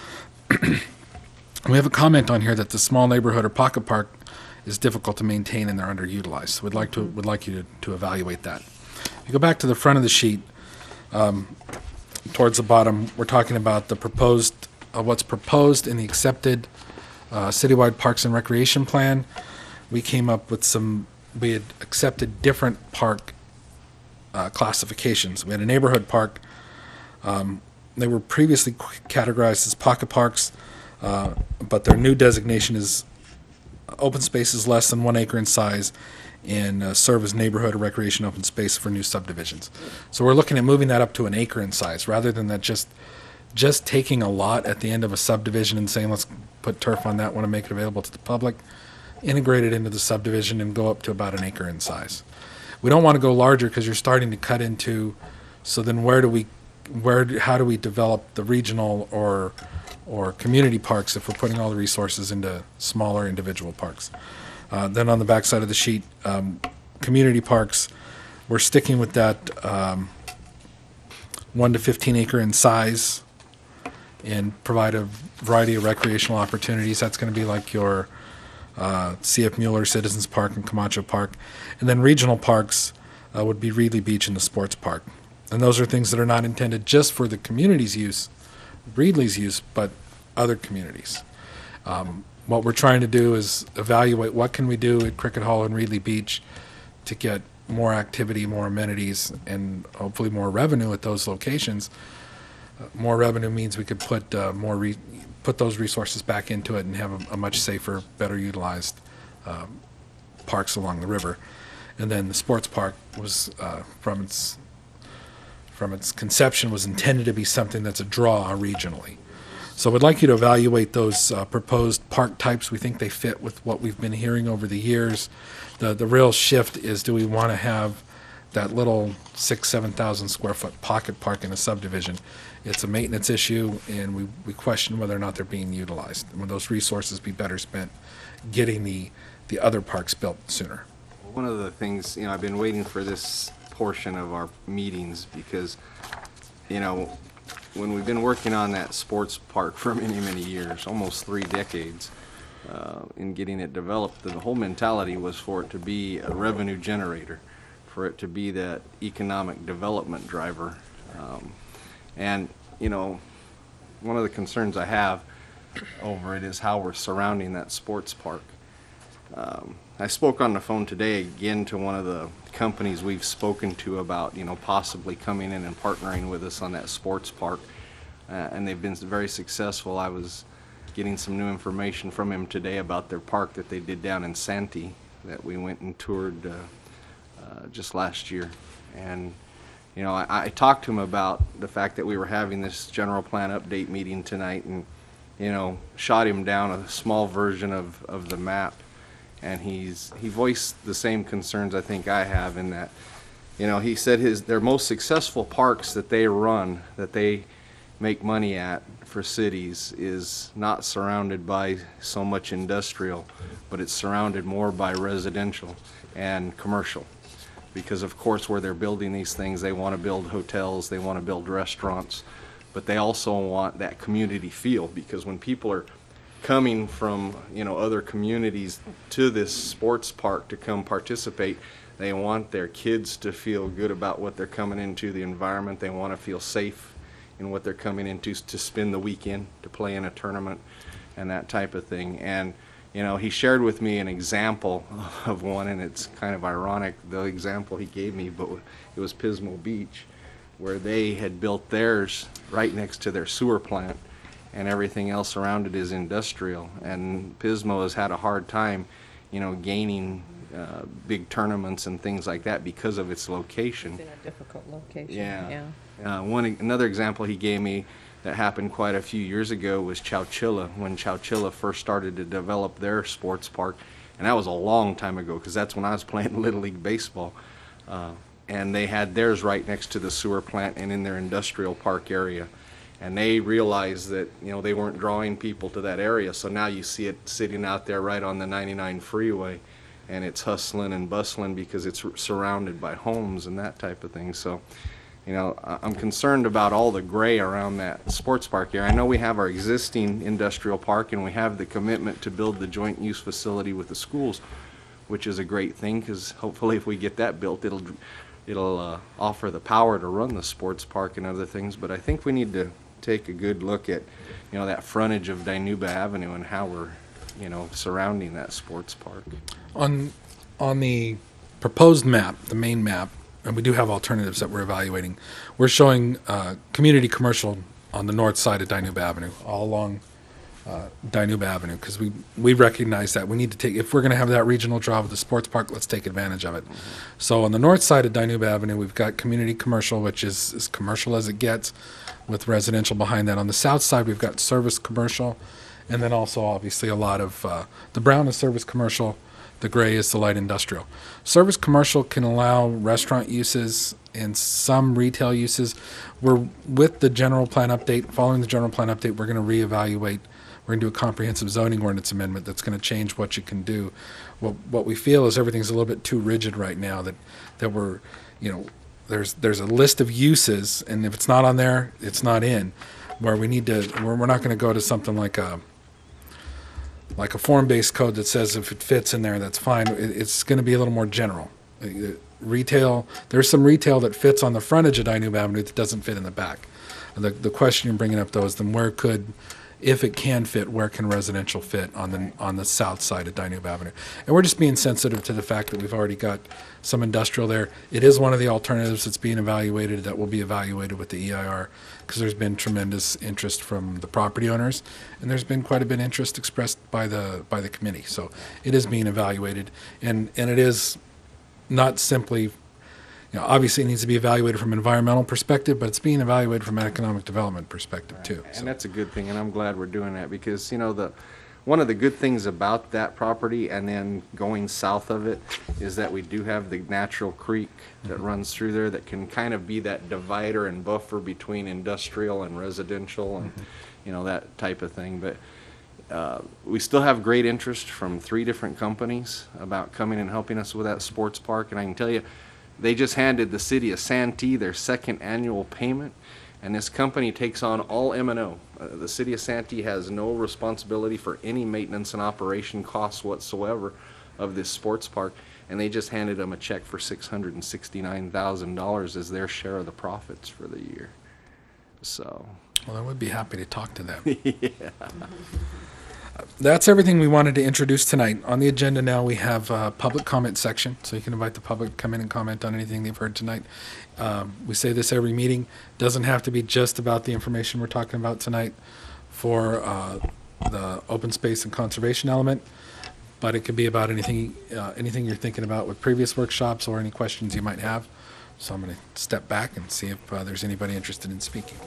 We have a comment on here that the small neighborhood or pocket park is difficult to maintain and they're underutilized. So we'd like to would like you to, to evaluate that. If you go back to the front of the sheet, um, towards the bottom, we're talking about the proposed, uh, what's proposed in the accepted uh, citywide parks and recreation plan. We came up with some, we had accepted different park uh, classifications. We had a neighborhood park. Um, they were previously categorized as pocket parks, uh, but their new designation is open spaces less than one acre in size and uh, serve as neighborhood or recreation open space for new subdivisions. So we're looking at moving that up to an acre in size rather than that just just taking a lot at the end of a subdivision and saying, let's put turf on that one and make it available to the public, integrate it into the subdivision and go up to about an acre in size. We don't want to go larger because you're starting to cut into, so then where do we, where, do- how do we develop the regional or, or community parks if we're putting all the resources into smaller individual parks? Uh, Then on the back side of the sheet, um, community parks, we're sticking with that um, one to fifteen acre in size and provide a variety of recreational opportunities. That's going to be like your uh, C F Mueller Citizens Park and Camacho Park. And then regional parks uh, would be Reedley Beach and the Sports Park. And those are things that are not intended just for the community's use, Reedley's use, but other communities. Um, What we're trying to do is evaluate what can we do at Cricket Hall and Reedley Beach to get more activity, more amenities, and hopefully more revenue at those locations. Uh, More revenue means we could put uh, more, re- put those resources back into it and have a, a much safer, better utilized um, parks along the river. And then the sports park was, uh, from its, from its conception, was intended to be something that's a draw regionally. So we'd like you to evaluate those uh, proposed park types. We think they fit with what we've been hearing over the years. The the real shift is, do we want to have that little six, seven thousand square foot pocket park in a subdivision? It's a maintenance issue, and we, we question whether or not they're being utilized. And would those resources be better spent getting the, the other parks built sooner? One of the things, you know, I've been waiting for this portion of our meetings because, you know, when we've been working on that sports park for many, many years, almost three decades, uh, in getting it developed, the whole mentality was for it to be a revenue generator, for it to be that economic development driver. Um, and, you know, one of the concerns I have over it is how we're surrounding that sports park. Um, I spoke on the phone today again to one of the companies we've spoken to about, you know, possibly coming in and partnering with us on that sports park, uh, and they've been very successful. I was getting some new information from him today about their park that they did down in Santee that we went and toured uh, uh, just last year. And, you know, I, I talked to him about the fact that we were having this general plan update meeting tonight and, you know, shot him down a small version of, of the map. And he's he voiced the same concerns I think I have in that, you know, he said his their most successful parks that they run, that they make money at for cities, is not surrounded by so much industrial, but it's surrounded more by residential and commercial. Because of course where they're building these things, they want to build hotels, they want to build restaurants, but they also want that community feel, because when people are coming from, you know, other communities to this sports park to come participate, they want their kids to feel good about what they're coming into, the environment. They want to feel safe in what they're coming into to spend the weekend, to play in a tournament and that type of thing. And, you know, he shared with me an example of one, and it's kind of ironic, the example he gave me, but it was Pismo Beach, where they had built theirs right next to their sewer plant, and everything else around it is industrial. And Pismo has had a hard time, you know, gaining uh, big tournaments and things like that because of its location. It's in a difficult location, Yeah. yeah. Uh, one another example he gave me, that happened quite a few years ago was Chowchilla, when Chowchilla first started to develop their sports park. And that was a long time ago, because that's when I was playing Little League Baseball. Uh, and they had theirs right next to the sewer plant and in their industrial park area. And they realized that, you know, they weren't drawing people to that area. So now you see it sitting out there right on the ninety-nine freeway, and it's hustling and bustling because it's surrounded by homes and that type of thing. So, you know, I- I'm concerned about all the gray around that sports park here. I know we have our existing industrial park, and we have the commitment to build the joint use facility with the schools, which is a great thing, because hopefully if we get that built, it'll it'll uh, offer the power to run the sports park and other things. But I think we need to take a good look at, you know, that frontage of Dinuba Avenue and how we're, you know, surrounding that sports park. On, on the proposed map, the main map, and we do have alternatives that we're evaluating, we're showing uh, community commercial on the north side of Dinuba Avenue, all along uh, Dinuba Avenue, because we, we recognize that we need to take, if we're going to have that regional draw with the sports park, let's take advantage of it. So on the north side of Dinuba Avenue, we've got community commercial, which is as commercial as it gets, with residential behind that. On the south side, we've got service commercial, and then also obviously a lot of, uh, the brown is service commercial, the gray is the light industrial. Service commercial can allow restaurant uses and some retail uses. We're, with the general plan update, following the general plan update, we're going to reevaluate. We're going to do a comprehensive zoning ordinance amendment that's going to change what you can do. What, what we feel is everything's a little bit too rigid right now, that, that we're, you know, there's there's a list of uses, and if it's not on there, it's not in. Where we need to, we're, we're not going to go to something like a like a form-based code that says if it fits in there, that's fine. It, it's going to be a little more general. Uh, Retail, there's some retail that fits on the frontage of Dinuba Avenue that doesn't fit in the back. The the question you're bringing up though is then where could, if it can fit, where can residential fit on the on the south side of Dinuba Avenue? And we're just being sensitive to the fact that we've already got some industrial there. It is one of the alternatives that's being evaluated, that will be evaluated with the E I R, because there's been tremendous interest from the property owners, and there's been quite a bit of interest expressed by the by the committee. So it is being evaluated, and and it is not simply, you know, obviously it needs to be evaluated from an environmental perspective, but it's being evaluated from an economic development perspective too. So. And that's a good thing, and I'm glad we're doing that, because, you know, the one of the good things about that property and then going south of it is that we do have the natural creek that runs through there that can kind of be that divider and buffer between industrial and residential and, you know, that type of thing. But uh, we still have great interest from three different companies about coming and helping us with that sports park. And I can tell you, they just handed the city of Santee their second annual payment, and this company takes on all M and O. Uh, the city of Santee has no responsibility for any maintenance and operation costs whatsoever of this sports park, and they just handed them a check for six hundred sixty-nine thousand dollars as their share of the profits for the year. So. Well, I would be happy to talk to them. Yeah. That's everything we wanted to introduce tonight. On the agenda now, we have a public comment section, so you can invite the public to come in and comment on anything they've heard tonight. Um, we say this every meeting. Doesn't have to be just about the information we're talking about tonight for uh, the open space and conservation element, but it could be about anything, uh, anything you're thinking about with previous workshops or any questions you might have. So I'm going to step back and see if uh, there's anybody interested in speaking.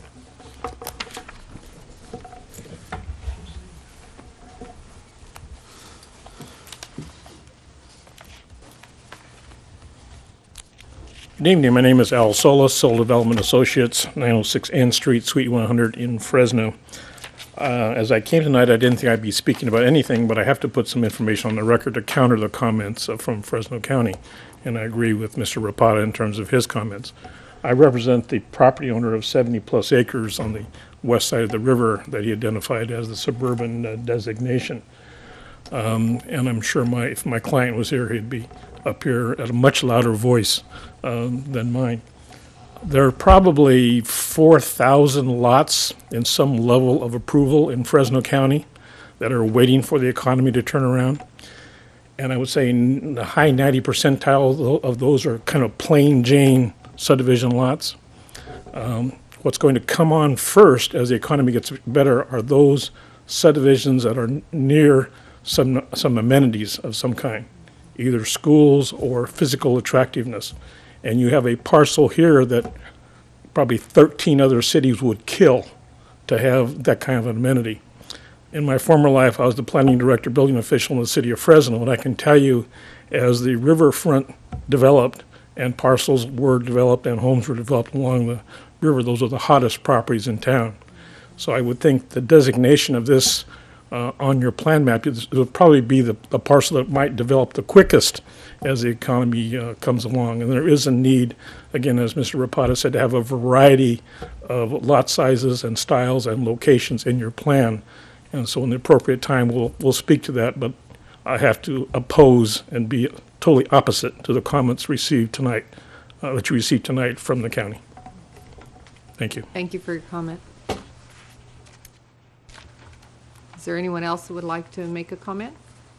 Good evening. My name is Al Solis, Soul Development Associates, nine oh six N Street, Suite one hundred in Fresno. Uh, as I came tonight, I didn't think I'd be speaking about anything, but I have to put some information on the record to counter the comments uh, from Fresno County, and I agree with Mister Rapata in terms of his comments. I represent the property owner of seventy-plus acres on the west side of the river that he identified as the suburban uh, designation. Um, and I'm sure my if my client was here, he'd be up here at a much louder voice um, than mine. There are probably four thousand lots in some level of approval in Fresno County that are waiting for the economy to turn around. And I would say in the high ninety percentile of those are kind of plain Jane subdivision lots. Um, what's going to come on first as the economy gets better are those subdivisions that are near some some amenities of some kind, either schools or physical attractiveness. And you have a parcel here that probably thirteen other cities would kill to have that kind of an amenity. In my former life, I was the planning director, building official in the city of Fresno, and I can tell you, as the riverfront developed and parcels were developed and homes were developed along the river, those are the hottest properties in town. So I would think the designation of this uh, on your plan map, it would probably be the, the parcel that might develop the quickest as the economy uh, comes along. And there is a need, again, as Mister Rapata said, to have a variety of lot sizes and styles and locations in your plan. And so in the appropriate time, we'll, we'll speak to that, but I have to oppose and be totally opposite to the comments received tonight, uh, that you received tonight from the county. Thank you. Thank you for your comment. Is there anyone else who would like to make a comment?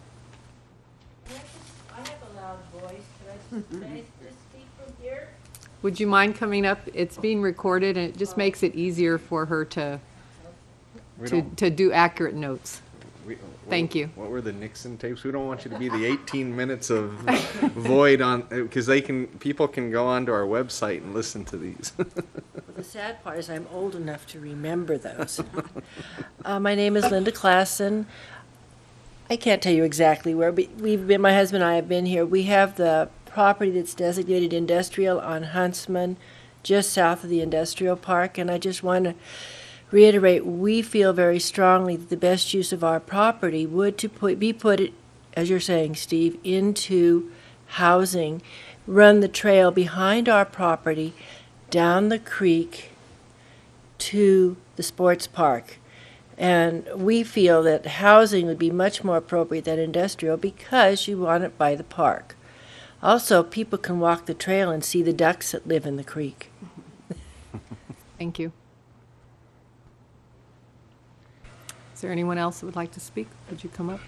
I have a loud voice. Can I, can I just speak from here? Would you mind coming up? It's being recorded, and it just makes it easier for her to, We to, don't- to do accurate notes. we- Thank what- you. What were the Nixon tapes? We don't want you to be the eighteen minutes of void on, because they can, people can go onto our website and listen to these. The sad part is I'm old enough to remember those. uh, my name is Linda Klassen. I can't tell you exactly where, but we've been, my husband and I have been here. We have the property that's designated industrial on Huntsman, just south of the industrial park, and I just want to reiterate, we feel very strongly that the best use of our property would to put, be put, it, as you're saying, Steve, into housing, run the trail behind our property, down the creek to the sports park. And we feel that housing would be much more appropriate than industrial because you want it by the park. Also, people can walk the trail and see the ducks that live in the creek. Thank you. Is there anyone else that would like to speak? Would you come up?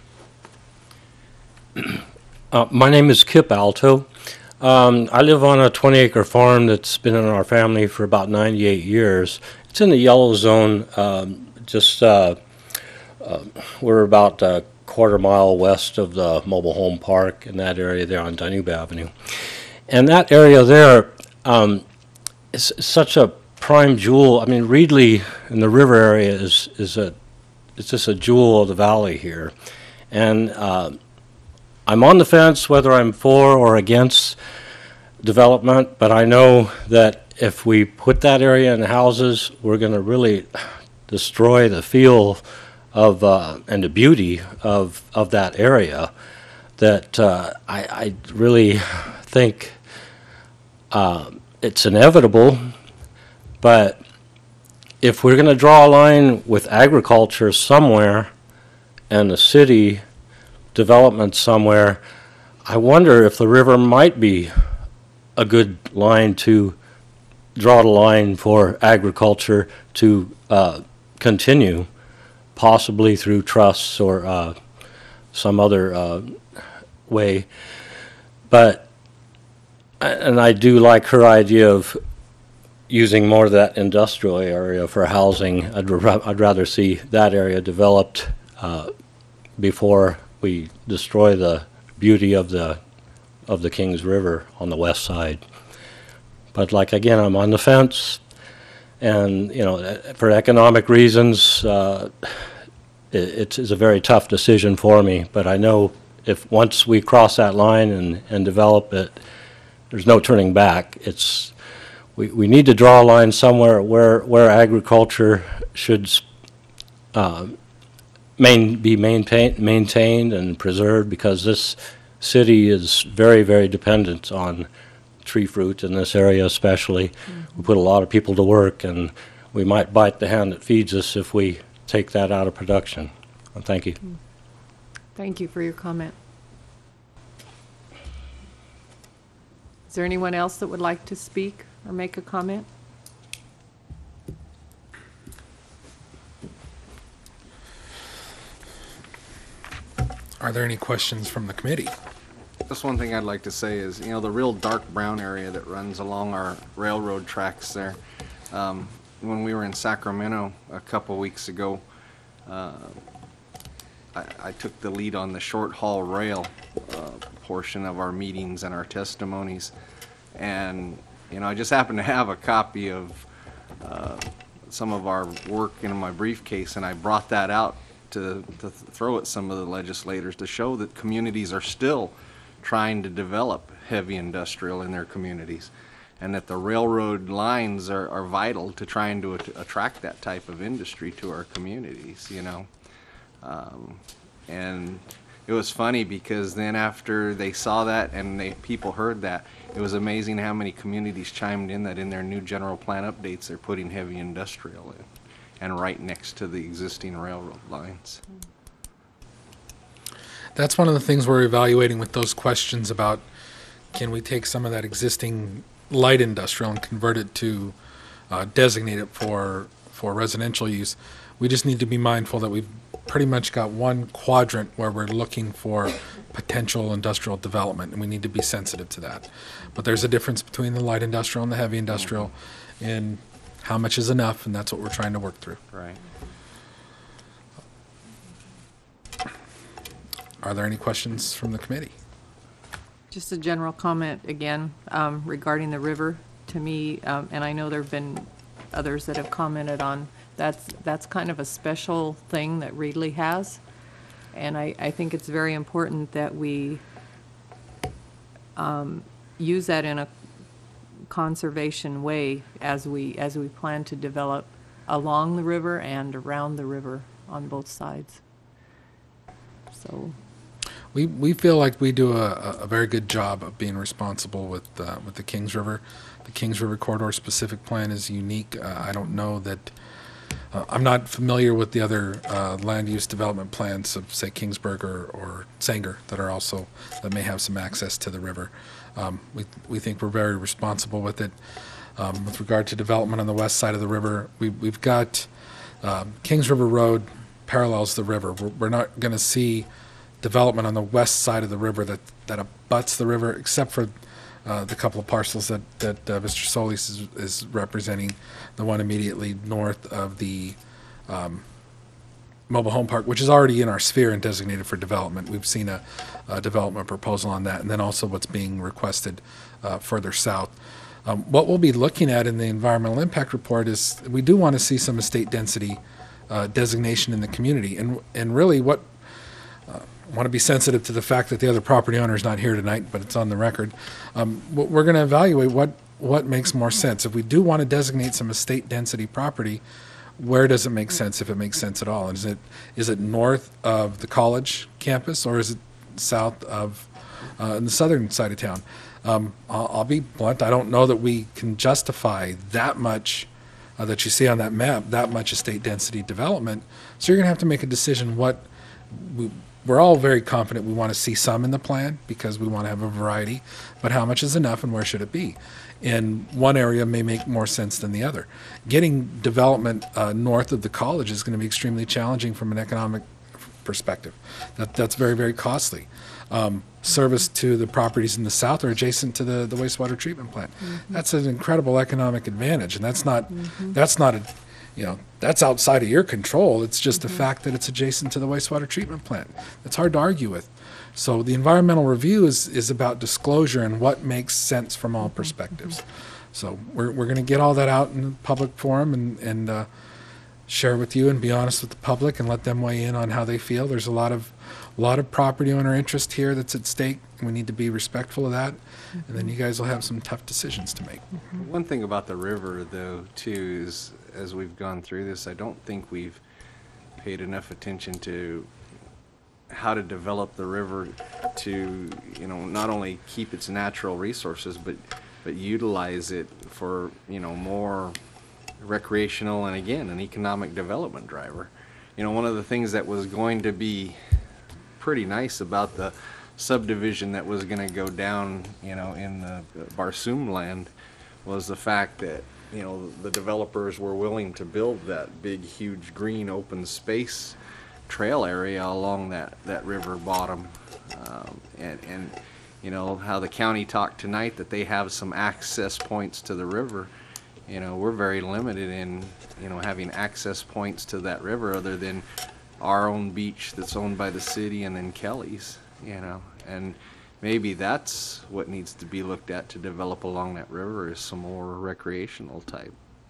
Uh, my name is Kip Alto. Um, I live on a twenty acre farm that's been in our family for about ninety-eight years. It's in the yellow zone, um, just, uh, uh, we're about a quarter mile west of the mobile home park in that area there on Danube Avenue. And that area there um, is such a prime jewel. I mean, Reedley in the river area is, is a, it's just a jewel of the valley here. And uh, I'm on the fence whether I'm for or against development, but I know that if we put that area in houses, we're going to really destroy the feel of uh, and the beauty of of that area. That uh, I, I really think uh, it's inevitable, but if we're going to draw a line with agriculture somewhere and the city development somewhere, I wonder if the river might be a good line to draw the line for agriculture to uh, continue, possibly through trusts or uh, some other uh, way. But, and I do like her idea of using more of that industrial area for housing. I'd, ra- I'd rather see that area developed uh, before we destroy the beauty of the of the Kings River on the west side. But like again, I'm on the fence, and you know, for economic reasons, uh, it, it's a very tough decision for me. But I know if once we cross that line and and develop it, there's no turning back. It's we we need to draw a line somewhere where where agriculture should Uh, Main, be maintain, maintained and preserved, because this city is very, very dependent on tree fruit in this area especially. Mm-hmm. We put a lot of people to work, and we might bite the hand that feeds us if we take that out of production. Well, thank you. Thank you for your comment. Is there anyone else that would like to speak or make a comment? Are there any questions from the committee? Just one thing I'd like to say is, you know, the real dark brown area that runs along our railroad tracks there. Um, when we were in Sacramento a couple weeks ago, uh, I, I took the lead on the short haul rail uh, portion of our meetings and our testimonies. And, you know, I just happened to have a copy of uh, some of our work in my briefcase, and I brought that out to, to throw at some of the legislators to show that communities are still trying to develop heavy industrial in their communities, and that the railroad lines are, are vital to trying to at attract that type of industry to our communities, you know. Um, and it was funny because then after they saw that and they people heard that, it was amazing how many communities chimed in that in their new general plan updates they're putting heavy industrial in, and right next to the existing railroad lines. That's one of the things we're evaluating with those questions about, can we take some of that existing light industrial and convert it to uh, designate it for for residential use. We just need to be mindful that we've pretty much got one quadrant where we're looking for potential industrial development, and we need to be sensitive to that. But there's a difference between the light industrial and the heavy industrial, and how much is enough, and that's what we're trying to work through. Right. Are there any questions from the committee? Just a general comment again um, regarding the river. To me, um, and I know there have been others that have commented on, that's that's kind of a special thing that Reedley has, and I, I think it's very important that we um, use that in a conservation way as we as we plan to develop along the river and around the river on both sides. So. We we feel like we do a, a very good job of being responsible with uh, with the Kings River. The Kings River Corridor specific plan is unique. Uh, I don't know that uh, I'm not familiar with the other uh, land use development plans of, say, Kingsburg or, or Sanger that are also that may have some access to the river. Um, we we think we're very responsible with it. Um, with regard to development on the west side of the river, we we've got um, Kings River Road parallels the river. We're, we're not going to see development on the west side of the river that, that abuts the river, except for uh, the couple of parcels that, that uh, Mister Solis is, is representing, the one immediately north of the um, mobile home park, which is already in our sphere and designated for development. We've seen a, a development proposal on that, and then also what's being requested uh, further south. Um, what we'll be looking at in the environmental impact report is we do want to see some estate density uh, designation in the community, and and really what I want to be sensitive to the fact that the other property owner is not here tonight, but it's on the record. Um, we're going to evaluate what, what makes more sense. If we do want to designate some estate density property, where does it make sense, if it makes sense at all? And is it is it north of the college campus, or is it south of uh, in the southern side of town? Um, I'll, I'll be blunt. I don't know that we can justify that much uh, that you see on that map, that much estate density development. So you're going to have to make a decision what we. We're all very confident we want to see some in the plan because we want to have a variety, but how much is enough and where should it be? And one area may make more sense than the other. Getting development uh, north of the college is going to be extremely challenging from an economic perspective. That, that's very, very costly. Um, service to the properties in the south are adjacent to the, the wastewater treatment plant. Mm-hmm. That's an incredible economic advantage, and that's not, mm-hmm. that's not a, you know, that's outside of your control. It's just mm-hmm. the fact that it's adjacent to the wastewater treatment plant. It's hard to argue with. So the environmental review is, is about disclosure and what makes sense from all perspectives. Mm-hmm. So we're, we're going to get all that out in the public forum and, and uh, share with you and be honest with the public and let them weigh in on how they feel. There's a lot of a lot of property owner interest here that's at stake, and we need to be respectful of that. Mm-hmm. And then you guys will have some tough decisions to make. Mm-hmm. One thing about the river, though, too, is as we've gone through this, I don't think we've paid enough attention to how to develop the river to, you know, not only keep its natural resources, but but utilize it for, you know, more recreational and, again, an economic development driver. You know, one of the things that was going to be pretty nice about the subdivision that was going to go down, you know, in the Barsoom land was the fact that, you know, the developers were willing to build that big, huge green open space trail area along that, that river bottom. Um, and, and, you know, how the county talked tonight that they have some access points to the river. You know, we're very limited in, you know, having access points to that river other than our own beach that's owned by the city and then Kelly's, you know. And maybe that's what needs to be looked at to develop along that river is some more recreational type.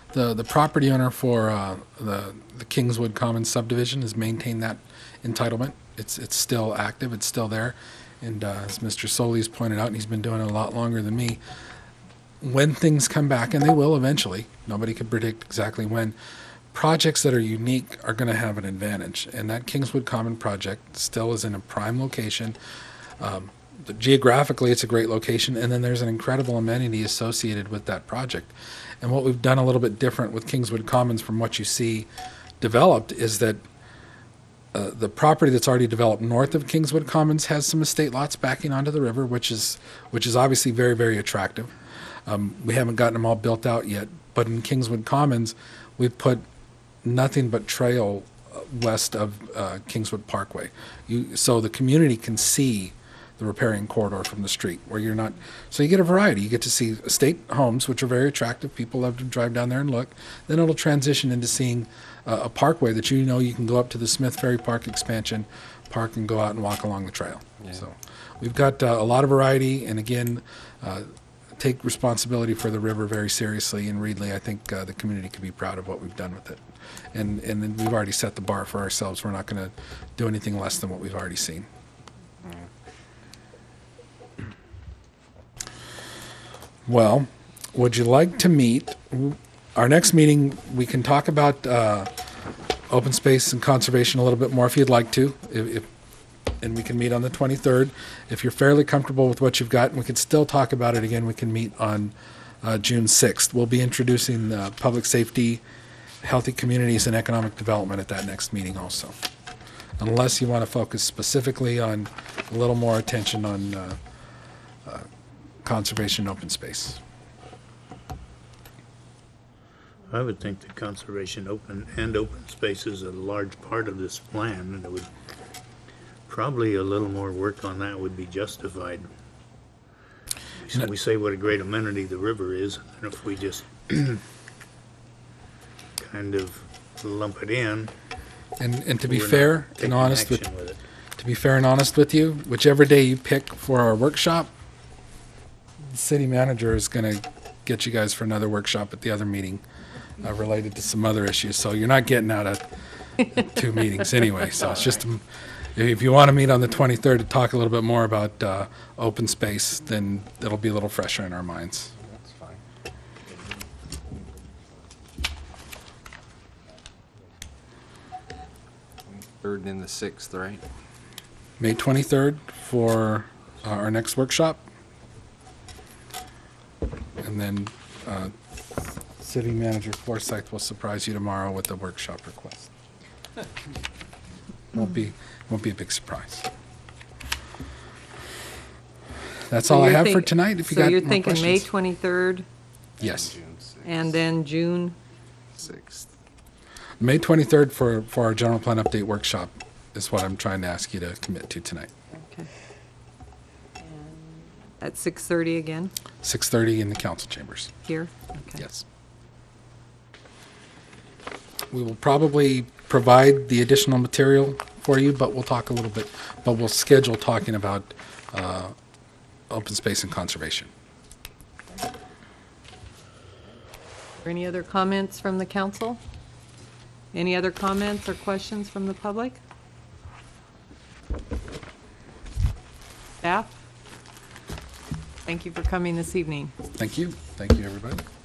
The, the property owner for uh, the, the Kingswood Commons subdivision has maintained that entitlement. It's, it's still active, it's still there. And uh, as Mister Solis pointed out, and he's been doing it a lot longer than me, when things come back, and they will eventually, nobody can predict exactly when, projects that are unique are going to have an advantage. And that Kingswood Common project still is in a prime location. Um, geographically, it's a great location, and then there's an incredible amenity associated with that project. And what we've done a little bit different with Kingswood Commons from what you see developed is that uh, the property that's already developed north of Kingswood Commons has some estate lots backing onto the river, which is which is obviously very, very attractive. Um, we haven't gotten them all built out yet, but in Kingswood Commons, we've put nothing but trail west of uh, Kingswood Parkway. You, so the community can see the riparian corridor from the street, where you're not, so you get a variety. You get to see estate homes, which are very attractive. People love to drive down there and look. Then it'll transition into seeing uh, a parkway that you know you can go up to the Smith Ferry Park expansion, park and go out and walk along the trail. Yeah. So we've got uh, a lot of variety, and again, uh, take responsibility for the river very seriously. In Reedley, I think uh, the community can be proud of what we've done with it. And, and then we've already set the bar for ourselves. We're not going to do anything less than what we've already seen. Well, would you like to meet? Our next meeting, we can talk about uh, open space and conservation a little bit more if you'd like to. If, if, and we can meet on the twenty-third. If you're fairly comfortable with what you've got, and we can still talk about it again, we can meet on uh, June sixth. We'll be introducing uh, public safety, healthy communities, and economic development at that next meeting also. Unless you want to focus specifically on a little more attention on uh, uh, conservation and open space. I would think that conservation open and open space is a large part of this plan, and it would probably a little more work on that would be justified. So we say what a great amenity the river is, and if we just kind of lump it in. And and to be we're fair not and taking honest with, action with it. to be fair and honest with you, whichever day you pick for our workshop, the city manager is going to get you guys for another workshop at the other meeting uh, related to some other issues. So you're not getting out of two meetings anyway. So it's just, um, if you want to meet on the twenty-third to talk a little bit more about uh, open space, then it'll be a little fresher in our minds. That's fine. Third and the sixth, right? May twenty-third for uh, our next workshop. And then uh, City Manager Forsyth will surprise you tomorrow with a workshop request. Won't be, won't be a big surprise. That's So all I you're have for think- tonight. If you so got you're more thinking May questions. twenty-third Yes, June sixth. and then June? Sixth. May twenty-third for, for our general plan update workshop is what I'm trying to ask you to commit to tonight. Okay. At six thirty again, six thirty in the council chambers. here? Okay. Yes. We will probably provide the additional material for you, but we'll talk a little bit, but we'll schedule talking about uh, open space and conservation. Are there any other comments from the council? Any other comments or questions from the public? Staff? Thank you for coming this evening. Thank you. Thank you, everybody.